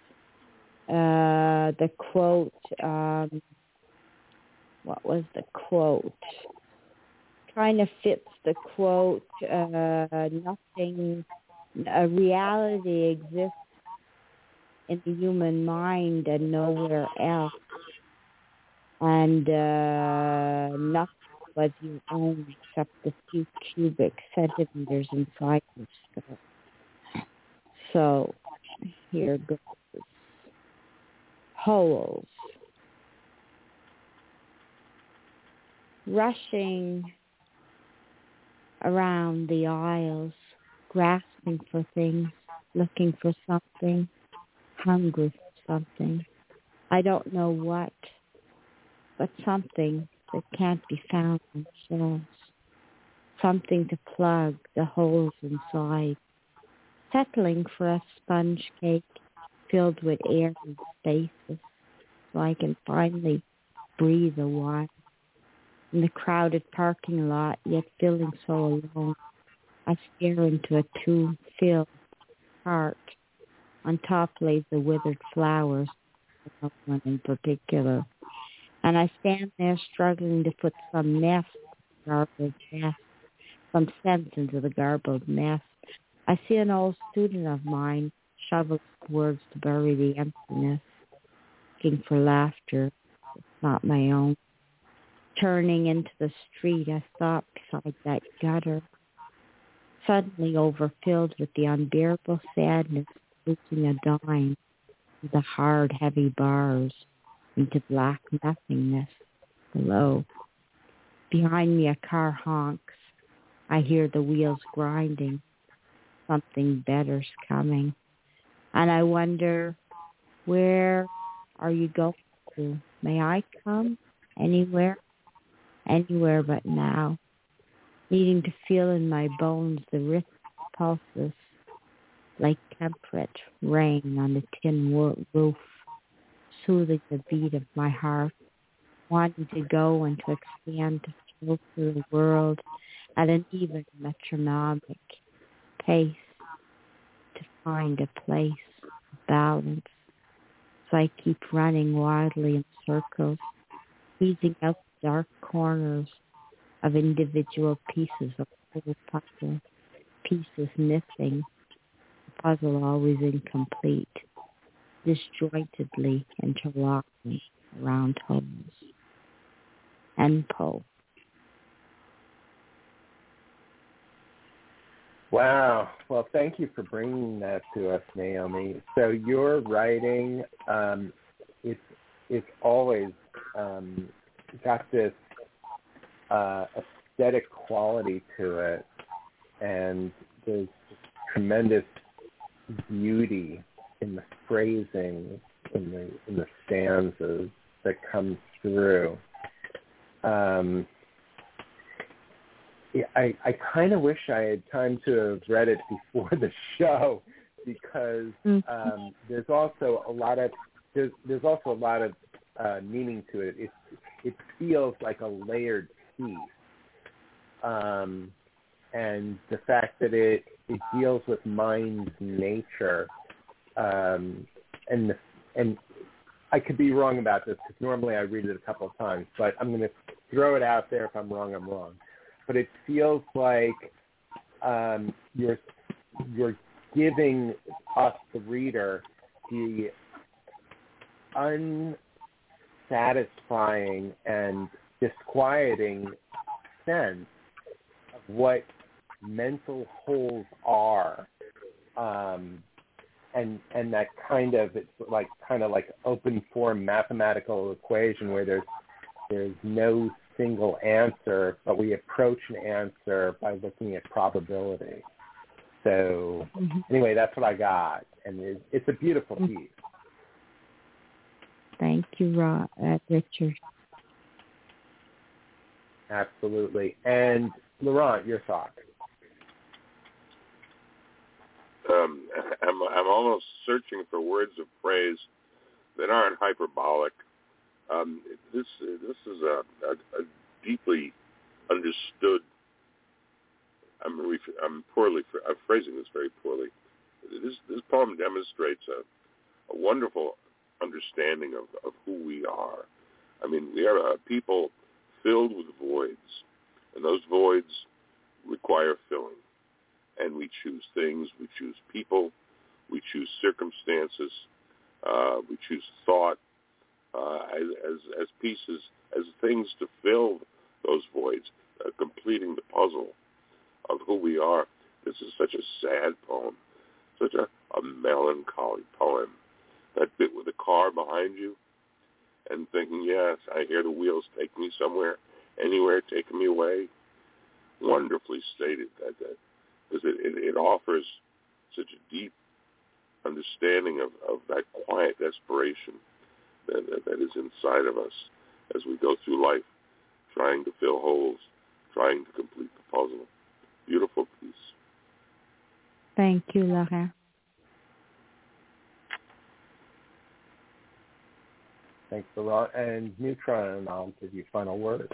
S12: uh, the quote. Um, what was the quote? Kind of fits the quote, uh, nothing, a reality exists in the human mind and nowhere else. And uh, nothing was your own except the few cubic centimeters inside your skull. So here goes. Holes. Rushing around the aisles, grasping for things, looking for something, hungry for something. I don't know what, but something that can't be found themselves. Something to plug the holes inside. Settling for a sponge cake filled with air and spaces so I can finally breathe a while. In the crowded parking lot, yet feeling so alone, I stare into a tomb-filled heart. On top lays the withered flowers, no one in particular. And I stand there struggling to put some nest, garbled nest, some sense into the garbled nest. I see an old student of mine shovel words to bury the emptiness, looking for laughter. It's not my own. Turning into the street, I stop beside that gutter, suddenly overfilled with the unbearable sadness, losing a dime, the hard, heavy bars into black nothingness below. Behind me, a car honks. I hear the wheels grinding. Something better's coming. And I wonder, where are you going to? May I come? Anywhere? Anywhere but now. Needing to feel in my bones the rhythmic pulses like temperate rain on the tin wo- roof, soothing the beat of my heart, wanting to go and to expand to flow through the world at an even metronomic pace, to find a place of balance. So I keep running wildly in circles, teasing out the dark corners of individual pieces of the puzzle, pieces missing, the puzzle always incomplete, disjointedly interlocking around holes. End Poe.
S5: Wow. Well, thank you for bringing that to us, Naomi. So your writing, um, it's it's always um, got this uh, aesthetic quality to it, and there's tremendous beauty in the phrasing, in the in the stanzas that comes through. Um, I, I kind of wish I had time to have read it before the show, because um, there's also a lot of there's there's also a lot of uh, meaning to it. It it feels like a layered piece, um, and the fact that it it deals with mind's nature, um, and the, and I could be wrong about this because normally I read it a couple of times, but I'm going to throw it out there. If I'm wrong, I'm wrong. But it feels like um, you're you're giving us, the reader, the unsatisfying and disquieting sense of what mental holes are, um, and and that kind of it's like kind of like open form mathematical equation where there's there's no single answer, but we approach an answer by looking at probability. So mm-hmm. anyway, that's what I got, and it's, it's a beautiful piece.
S12: Thank you, Rod, uh, Richard.
S5: Absolutely. And Laurent, your thoughts?
S8: Um, I'm, I'm almost searching for words of praise that aren't hyperbolic. Um, this this is a, a, a deeply understood. I'm ref, I'm poorly I'm phrasing this very poorly. This this poem demonstrates a, a wonderful understanding of, of who we are. I mean, we are a people filled with voids, and those voids require filling. And we choose things, we choose people, we choose circumstances, uh, we choose thought. Uh, as, as as pieces, as things to fill those voids, uh, completing the puzzle of who we are. This is such a sad poem, such a, a melancholy poem. That bit with the car behind you and thinking, yes, I hear the wheels take me somewhere, anywhere, taking me away. Wonderfully stated, that that because it, it, it offers such a deep understanding of, of that quiet desperation That, that is inside of us as we go through life, trying to fill holes, trying to complete the puzzle. Beautiful piece.
S12: Thank you, Laurent.
S5: Thanks a lot. And Neutron, I'll give you final word.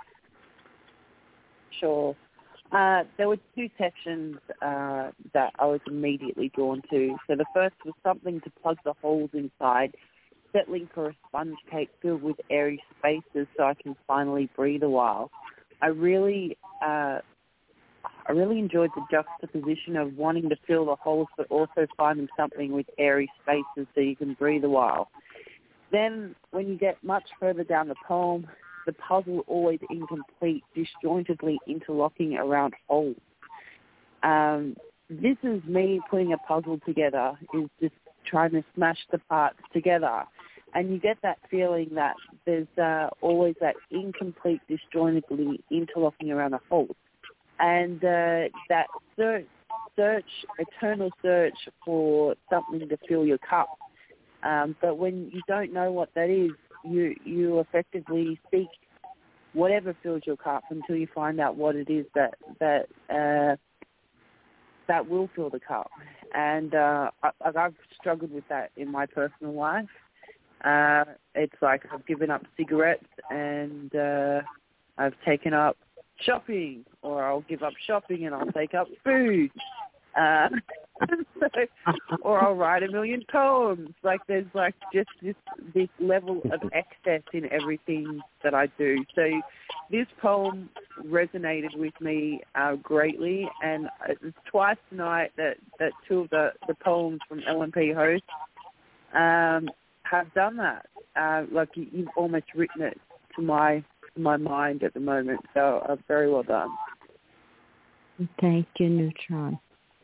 S6: Sure. Uh, there were two sections uh, that I was immediately drawn to. So the first was something to plug the holes inside, settling for a sponge cake filled with airy spaces so I can finally breathe a while. I really, uh, I really enjoyed the juxtaposition of wanting to fill the holes but also finding something with airy spaces so you can breathe a while. Then when you get much further down the poem, the puzzle always incomplete, disjointedly interlocking around holes. Um, this is me putting a puzzle together, is just trying to smash the parts together. And you get that feeling that there's uh, always that incomplete, disjointedly interlocking around the holes. And uh, that search, search, eternal search for something to fill your cup. Um, but when you don't know what that is, you you effectively seek whatever fills your cup until you find out what it is that that uh, that will fill the cup. And uh, I, I've struggled with that in my personal life. Uh, it's like I've given up cigarettes and uh, I've taken up shopping, or I'll give up shopping and I'll take up food. Uh, so, or I'll write a million poems. Like there's like just this this level of excess in everything that I do. So this poem resonated with me uh, greatly, and it's twice tonight that, that two of the, the poems from L M P Host um, have done that. Uh, like you, you've almost written it to my to my mind at the moment. So uh, very well done.
S12: Thank you, Neutron.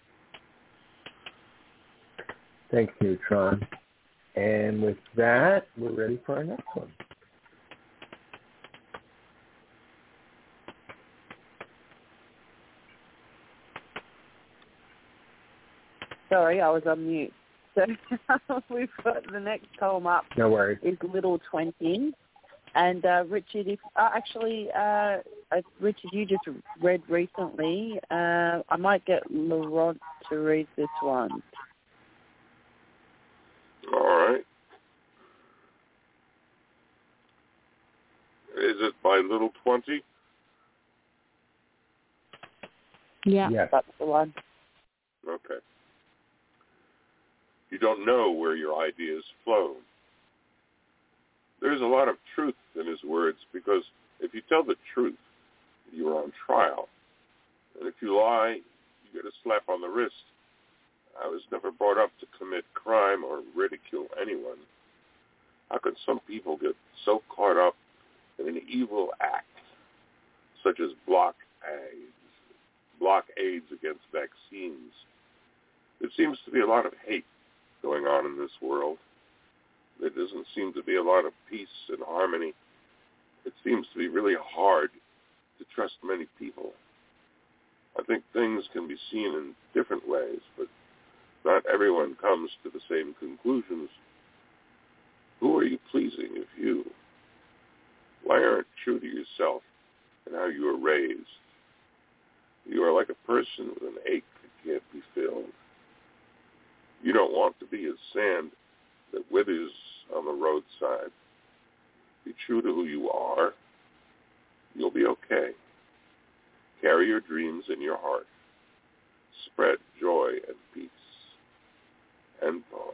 S5: Thanks, Neutron. And with that, we're ready for our next one.
S6: Sorry, I was on mute. So we've got the next poem up.
S5: No worries.
S6: Is Little Twenty. And uh, Richard, if uh, actually, uh, uh, Richard, you just read recently. Uh, I might get Laurent to read this one.
S8: All right. Is it by Little Twenty?
S12: Yeah.
S5: Yes.
S6: That's the one.
S8: Okay. You don't know where your ideas flow. There's a lot of truth in his words, because if you tell the truth, you are on trial. And if you lie, you get a slap on the wrist. I was never brought up to commit crime or ridicule anyone. How could some people get so caught up in an evil act, such as block AIDS, block AIDS against vaccines? There seems to be a lot of hate going on in this world. There doesn't seem to be a lot of peace and harmony. It seems to be really hard to trust many people. I think things can be seen in different ways, but not everyone comes to the same conclusions. Who are you pleasing if you? Why aren't you true to yourself and how you were raised? You are like a person with an ache that can't be filled. You don't want to be as sand that withers on the roadside. Be true to who you are. You'll be okay. Carry your dreams in your heart. Spread joy and peace. End poem.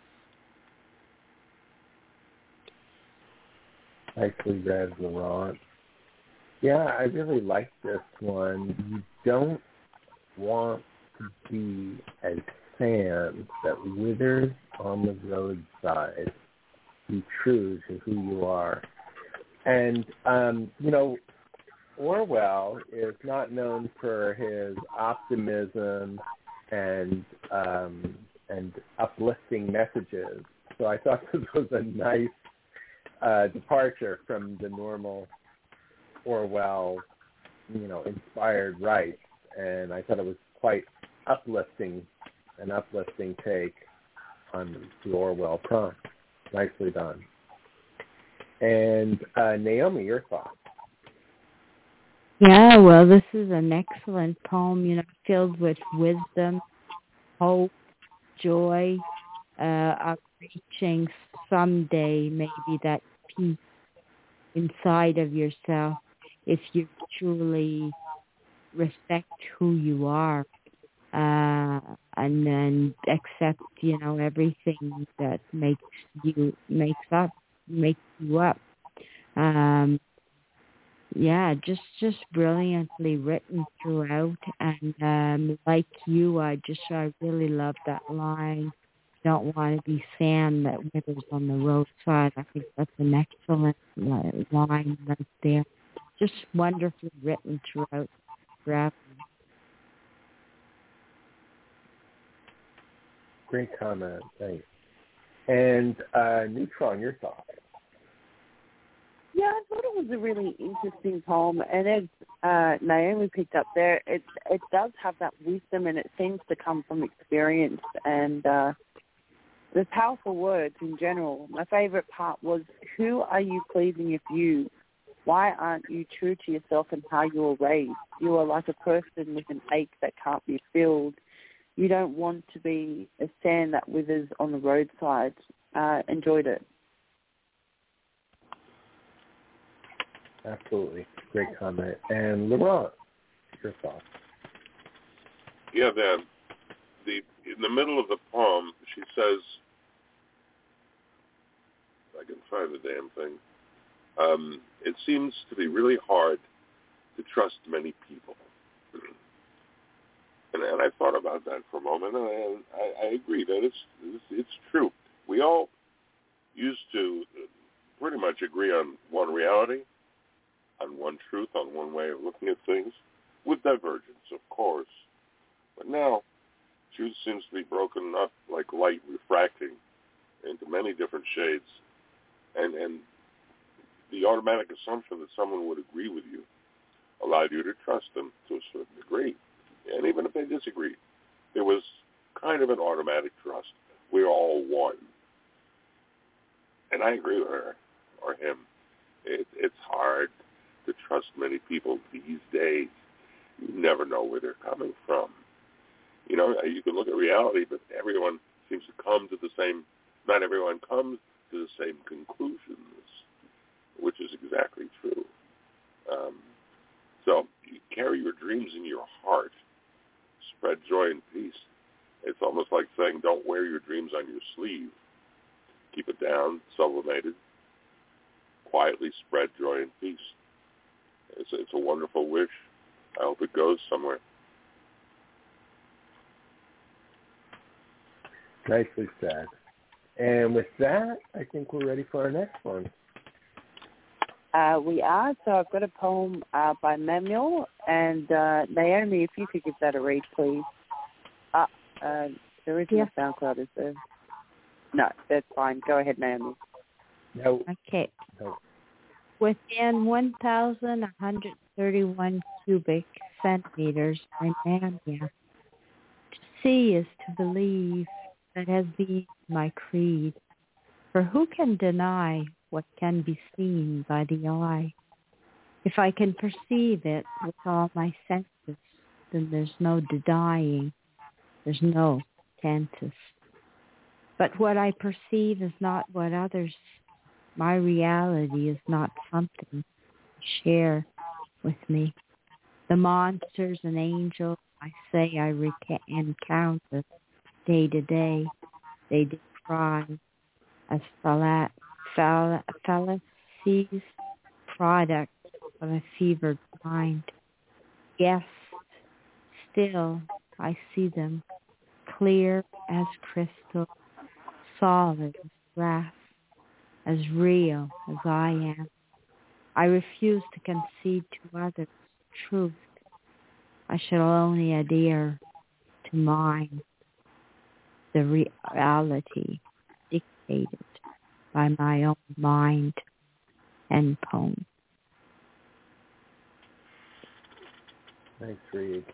S5: Nicely read, Laurent. Yeah, I really like this one. You don't want to be as sand that withers on the roadside. Be true to who you are. And, um, you know, Orwell is not known for his optimism and um, and uplifting messages. So I thought this was a nice uh, departure from the normal Orwell, you know, inspired rights. And I thought it was quite uplifting, an uplifting take on the Orwell prompt. Nicely done. And uh, Naomi, your thoughts?
S12: Yeah, well, this is an excellent poem, you know, filled with wisdom, hope, joy, uh, of reaching someday maybe that peace inside of yourself if you truly respect who you are, uh, and then accept, you know, everything that makes you makes up makes you up. Um, yeah, just just brilliantly written throughout, and um, like you, I just I really love that line. Don't want to be sand that withers on the roadside. I think that's an excellent li- line right there. Just wonderfully written throughout. throughout.
S5: Great comment. Thanks. And uh, Neutron, your thoughts?
S6: Yeah, I thought it was a really interesting poem, and as uh, Naomi picked up there, it it does have that wisdom, and it seems to come from experience and uh, the powerful words in general. My favorite part was, "Who are you pleasing if you? Why aren't you true to yourself and how you were raised? You are like a person with an ache that can't be filled. You don't want to be a sand that withers on the roadside." Uh, enjoyed it.
S5: Absolutely. Great comment. And Laurent, your thoughts?
S8: Yeah, the, the in the middle of the poem, she says, if I can find the damn thing, um, it seems to be really hard to trust many people. And, and I thought about that for a moment, and I, I, I agree that it's, it's it's true. We all used to pretty much agree on one reality, on one truth, on one way of looking at things, with divergence, of course. But now, truth seems to be broken up like light refracting into many different shades, and, and the automatic assumption that someone would agree with you allowed you to trust them to a certain degree. And even if they disagreed, there was kind of an automatic trust. We're all one. And I agree with her, or him. It, it's hard to trust many people these days. You never know where they're coming from. You know, you can look at reality, but everyone seems to come to the same, not everyone comes to the same conclusions, which is exactly true. Um, so you carry your dreams in your heart. Spread joy and peace. It's almost like saying, don't wear your dreams on your sleeve. Keep it down, sublimated. Quietly spread joy and peace. It's, it's a wonderful wish. I hope it goes somewhere.
S5: Nicely said. And with that, I think we're ready for our next one.
S6: Uh, we are. So I've got a poem uh, by Manuel. And uh, Naomi, if you could give that a read, please. Uh, uh, there isn't
S12: yeah.
S6: a SoundCloud, is there? No, that's fine. Go ahead, Naomi.
S5: No.
S12: Okay.
S5: No.
S12: Within one thousand one hundred thirty-one cubic centimeters by Mania, to see is to believe. That has been my creed. For who can deny what can be seen by the eye? If I can perceive it with all my senses, then there's no denying, there's no tenses. But what I perceive is not what others, my reality is not something to share with me. The monsters and angels I say I reca- encounter day to day, they decry as falla- fall- fallacies, product of a fevered mind. Yes, still I see them, clear as crystal, solid as glass, as real as I am. I refuse to concede to others truth. I shall only adhere to mine. The reality dictated by my own mind and poem.
S5: Nice read.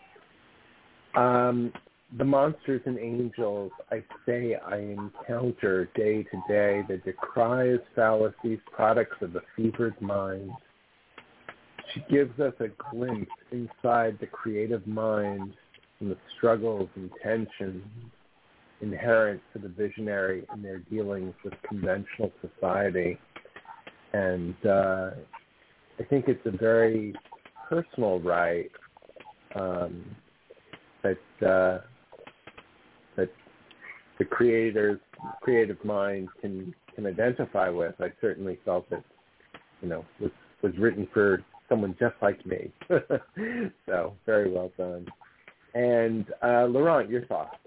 S5: Um, the monsters and angels I say I encounter day to day that decry as fallacies, products of a fevered mind. she gives us a glimpse inside the creative mind and the struggles and tensions inherent to the visionary in their dealings with conventional society. And uh, I think it's a very personal right um, that uh, that the creator's creative mind can can identify with. I certainly felt that, you know, was was written for someone just like me. So very well done. And uh, Laurent, your thoughts?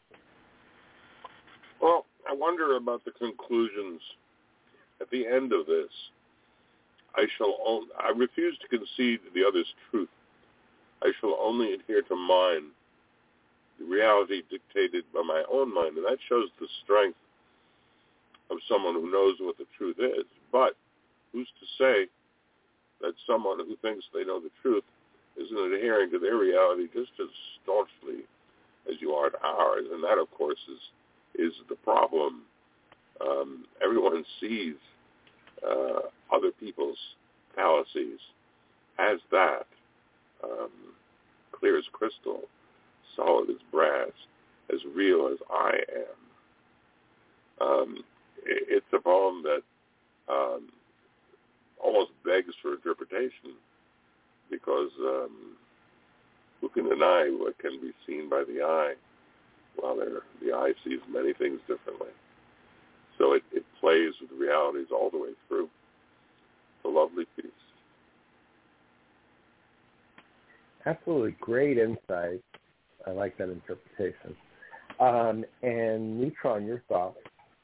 S8: Well, I wonder about the conclusions at the end of this. I shall own, I refuse to concede the other's truth. I shall only adhere to mine, the reality dictated by my own mind. And that shows the strength of someone who knows what the truth is. But who's to say that someone who thinks they know the truth isn't adhering to their reality just as staunchly as you are to ours? And that, of course, is is the problem. Um, everyone sees uh, other people's fallacies as that, um, clear as crystal, solid as brass, as real as I am. Um, it, it's a poem that um, almost begs for interpretation, because um, who can deny what can be seen by the eye, while the eye sees many things differently. So it, it plays with realities all the way through. It's a lovely piece.
S5: Absolutely great insight. I like that interpretation. Um, and Neutron, your thoughts?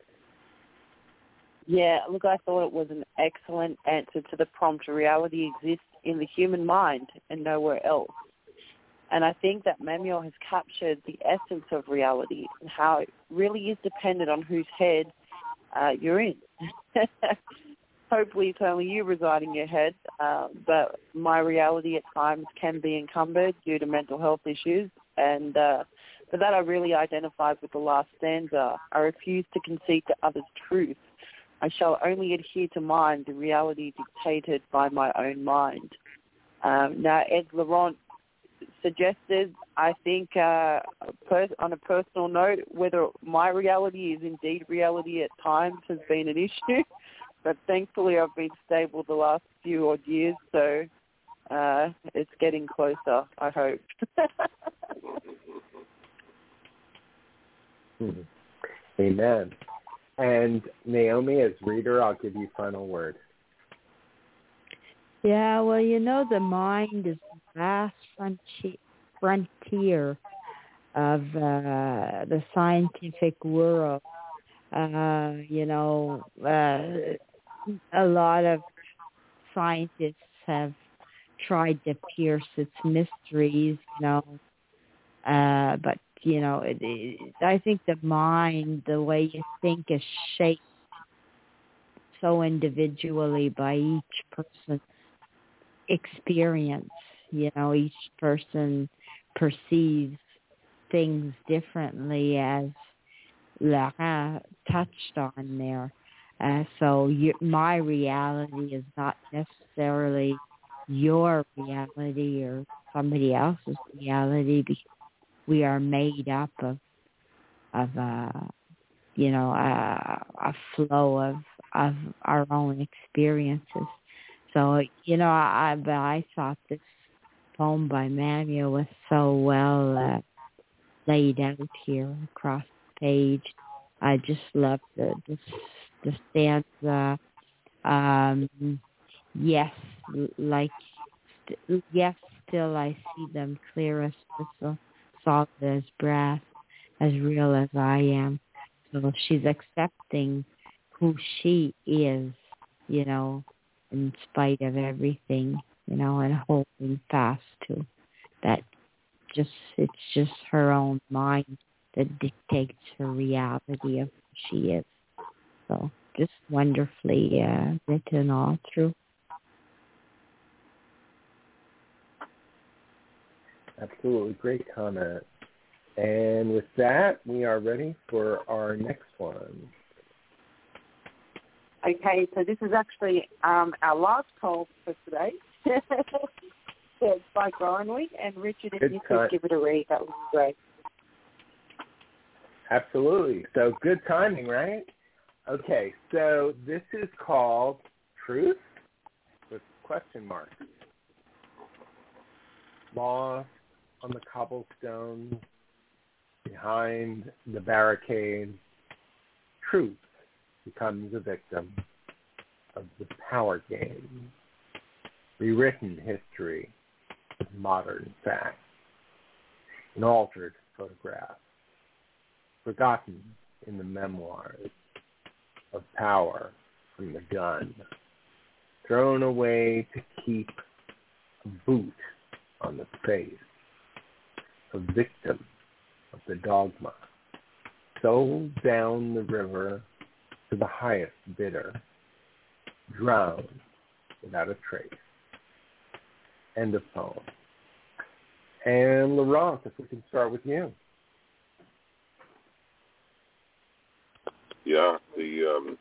S6: Yeah, look, I thought it was an excellent answer to the prompt. Reality exists in the human mind and nowhere else. And I think that Manuel has captured the essence of reality and how it really is dependent on whose head uh, you're in. Hopefully it's only you residing in your head, uh, but my reality at times can be encumbered due to mental health issues. And uh, for that, I really identified with the last stanza. I refuse to concede to others' truth. I shall only adhere to mine, the reality dictated by my own mind. Um, now, as Laurent suggested, I think uh, per- on a personal note, whether my reality is indeed reality at times has been an issue, but thankfully I've been stable the last few odd years, so uh, it's getting closer, I hope.
S5: hmm. Amen. And Naomi, as reader, I'll give you final word.
S12: Yeah, well, you know, the mind is the vast frontier, frontier of uh, the scientific world. Uh, you know, uh, a lot of scientists have tried to pierce its mysteries, you know, uh, but, you know, it, it, I think the mind, the way you think, is shaped so individually by each person's experience. You know, each person perceives things differently, as Lara touched on there. Uh, so you, my reality is not necessarily your reality or somebody else's reality, because we are made up of, of uh, you know, a, a flow of of our own experiences. So, you know, I, but I thought this poem by Manuel was so well uh, laid out here across the page. I just love the the, the stanza. Um, yes, like yes, still I see them clear as crystal, solid as brass, as real as I am. So she's accepting who she is, you know, in spite of everything, you know, and holding fast to that. Just it's just her own mind that dictates her reality of who she is. So just wonderfully uh, written all through.
S5: Absolutely great comment. And with that, we are ready for our next one.
S6: Okay, so this is actually um, our last poem for today. It's by Groenweg, and Richard, if
S5: Good
S6: you
S5: time.
S6: could give it a read, that would be great.
S5: Absolutely. So good timing, right? Okay, so this is called Truth with question marks. Lost on the cobblestones behind the barricade, truth becomes a victim of the power game. Rewritten history with modern facts. An altered photograph. Forgotten in the memoirs of power from the gun. Thrown away to keep a boot on the face. A victim of the dogma. Sold down the river to the highest bidder. Drowned without a trace. End of poem. And Laurent, if we can start with you.
S8: Yeah, the um,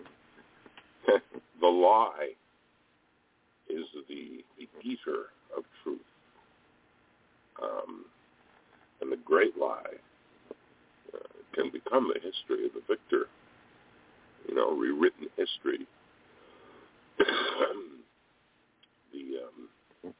S8: the lie is the, the eater of truth, um, and the great lie uh, can become the history of the victor. You know, rewritten history. the um,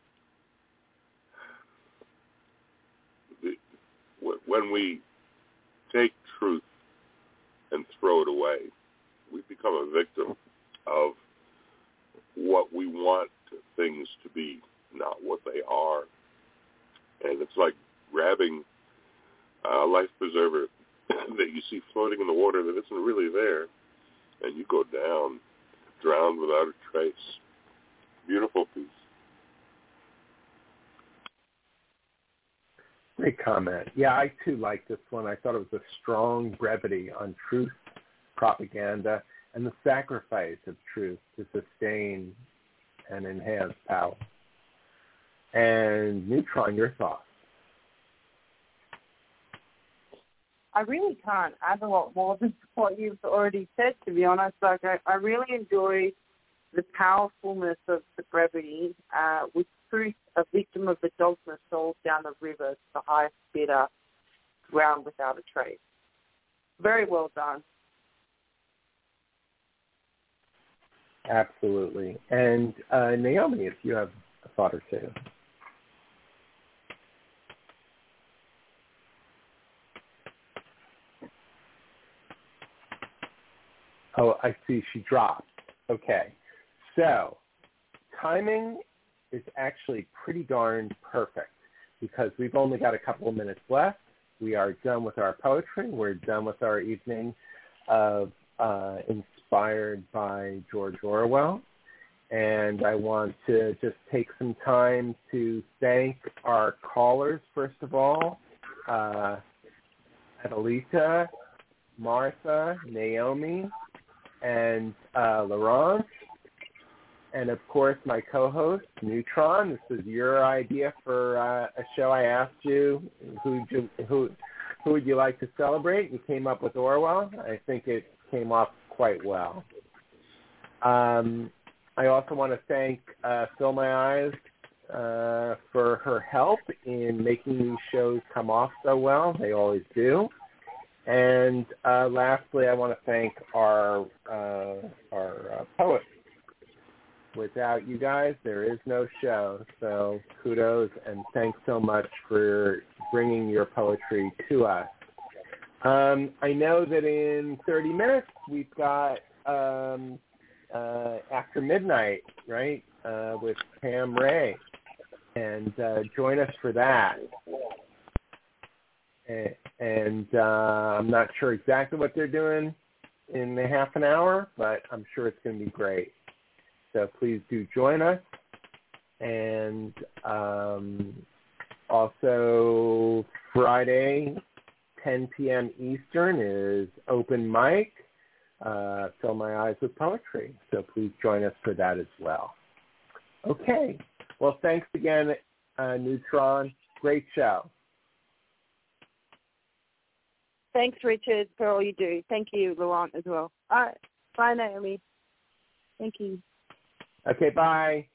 S8: the when we take truth and throw it away, we become a victim of what we want things to be, not what they are. And it's like grabbing a life preserver that you see floating in the water that isn't really there, and you go down, drowned without a trace. Beautiful piece.
S5: Great comment. Yeah, I too like this one. I thought it was a strong brevity on truth, propaganda, and the sacrifice of truth to sustain and enhance power. And Neutron, your thoughts?
S6: I really can't add a lot more than what you've already said, to be honest. Like, I, I really enjoy the powerfulness of the brevity uh, with truth, a victim of the dogma sold down the river to the highest bidder, drowned without a trace. Very well done.
S5: Absolutely. And uh, Naomi, if you have a thought or two. Oh, I see she dropped. Okay. So timing is actually pretty darn perfect because we've only got a couple of minutes left. We are done with our poetry. We're done with our evening of uh, inspired by George Orwell. And I want to just take some time to thank our callers, first of all, uh, Adelita, Martha, Naomi, and uh, Laurent. And, of course, my co-host, Neutron. This is your idea for uh, a show. I asked you who you, who who would you like to celebrate. You came up with Orwell. I think it came off quite well. Um, I also want to thank uh, Fill My Eyes uh, for her help in making these shows come off so well. They always do. And uh, lastly, I want to thank our, uh, our uh, poets. Without you guys, there is no show. So kudos and thanks so much for bringing your poetry to us. Um, I know that in thirty minutes we've got um, uh, After Midnight, right, uh, with Pam Ray. And uh, join us for that. And, and uh, I'm not sure exactly what they're doing in a half an hour, but I'm sure it's going to be great. So please do join us. And um, also Friday, ten p.m. Eastern is open mic, uh, Fill My Eyes with Poetry. So please join us for that as well. Okay. Well, thanks again, uh, Neutron. Great show.
S6: Thanks, Richard, for all you do. Thank you, Laurent, as well. All right. Bye, Naomi. Thank you.
S5: Okay, bye.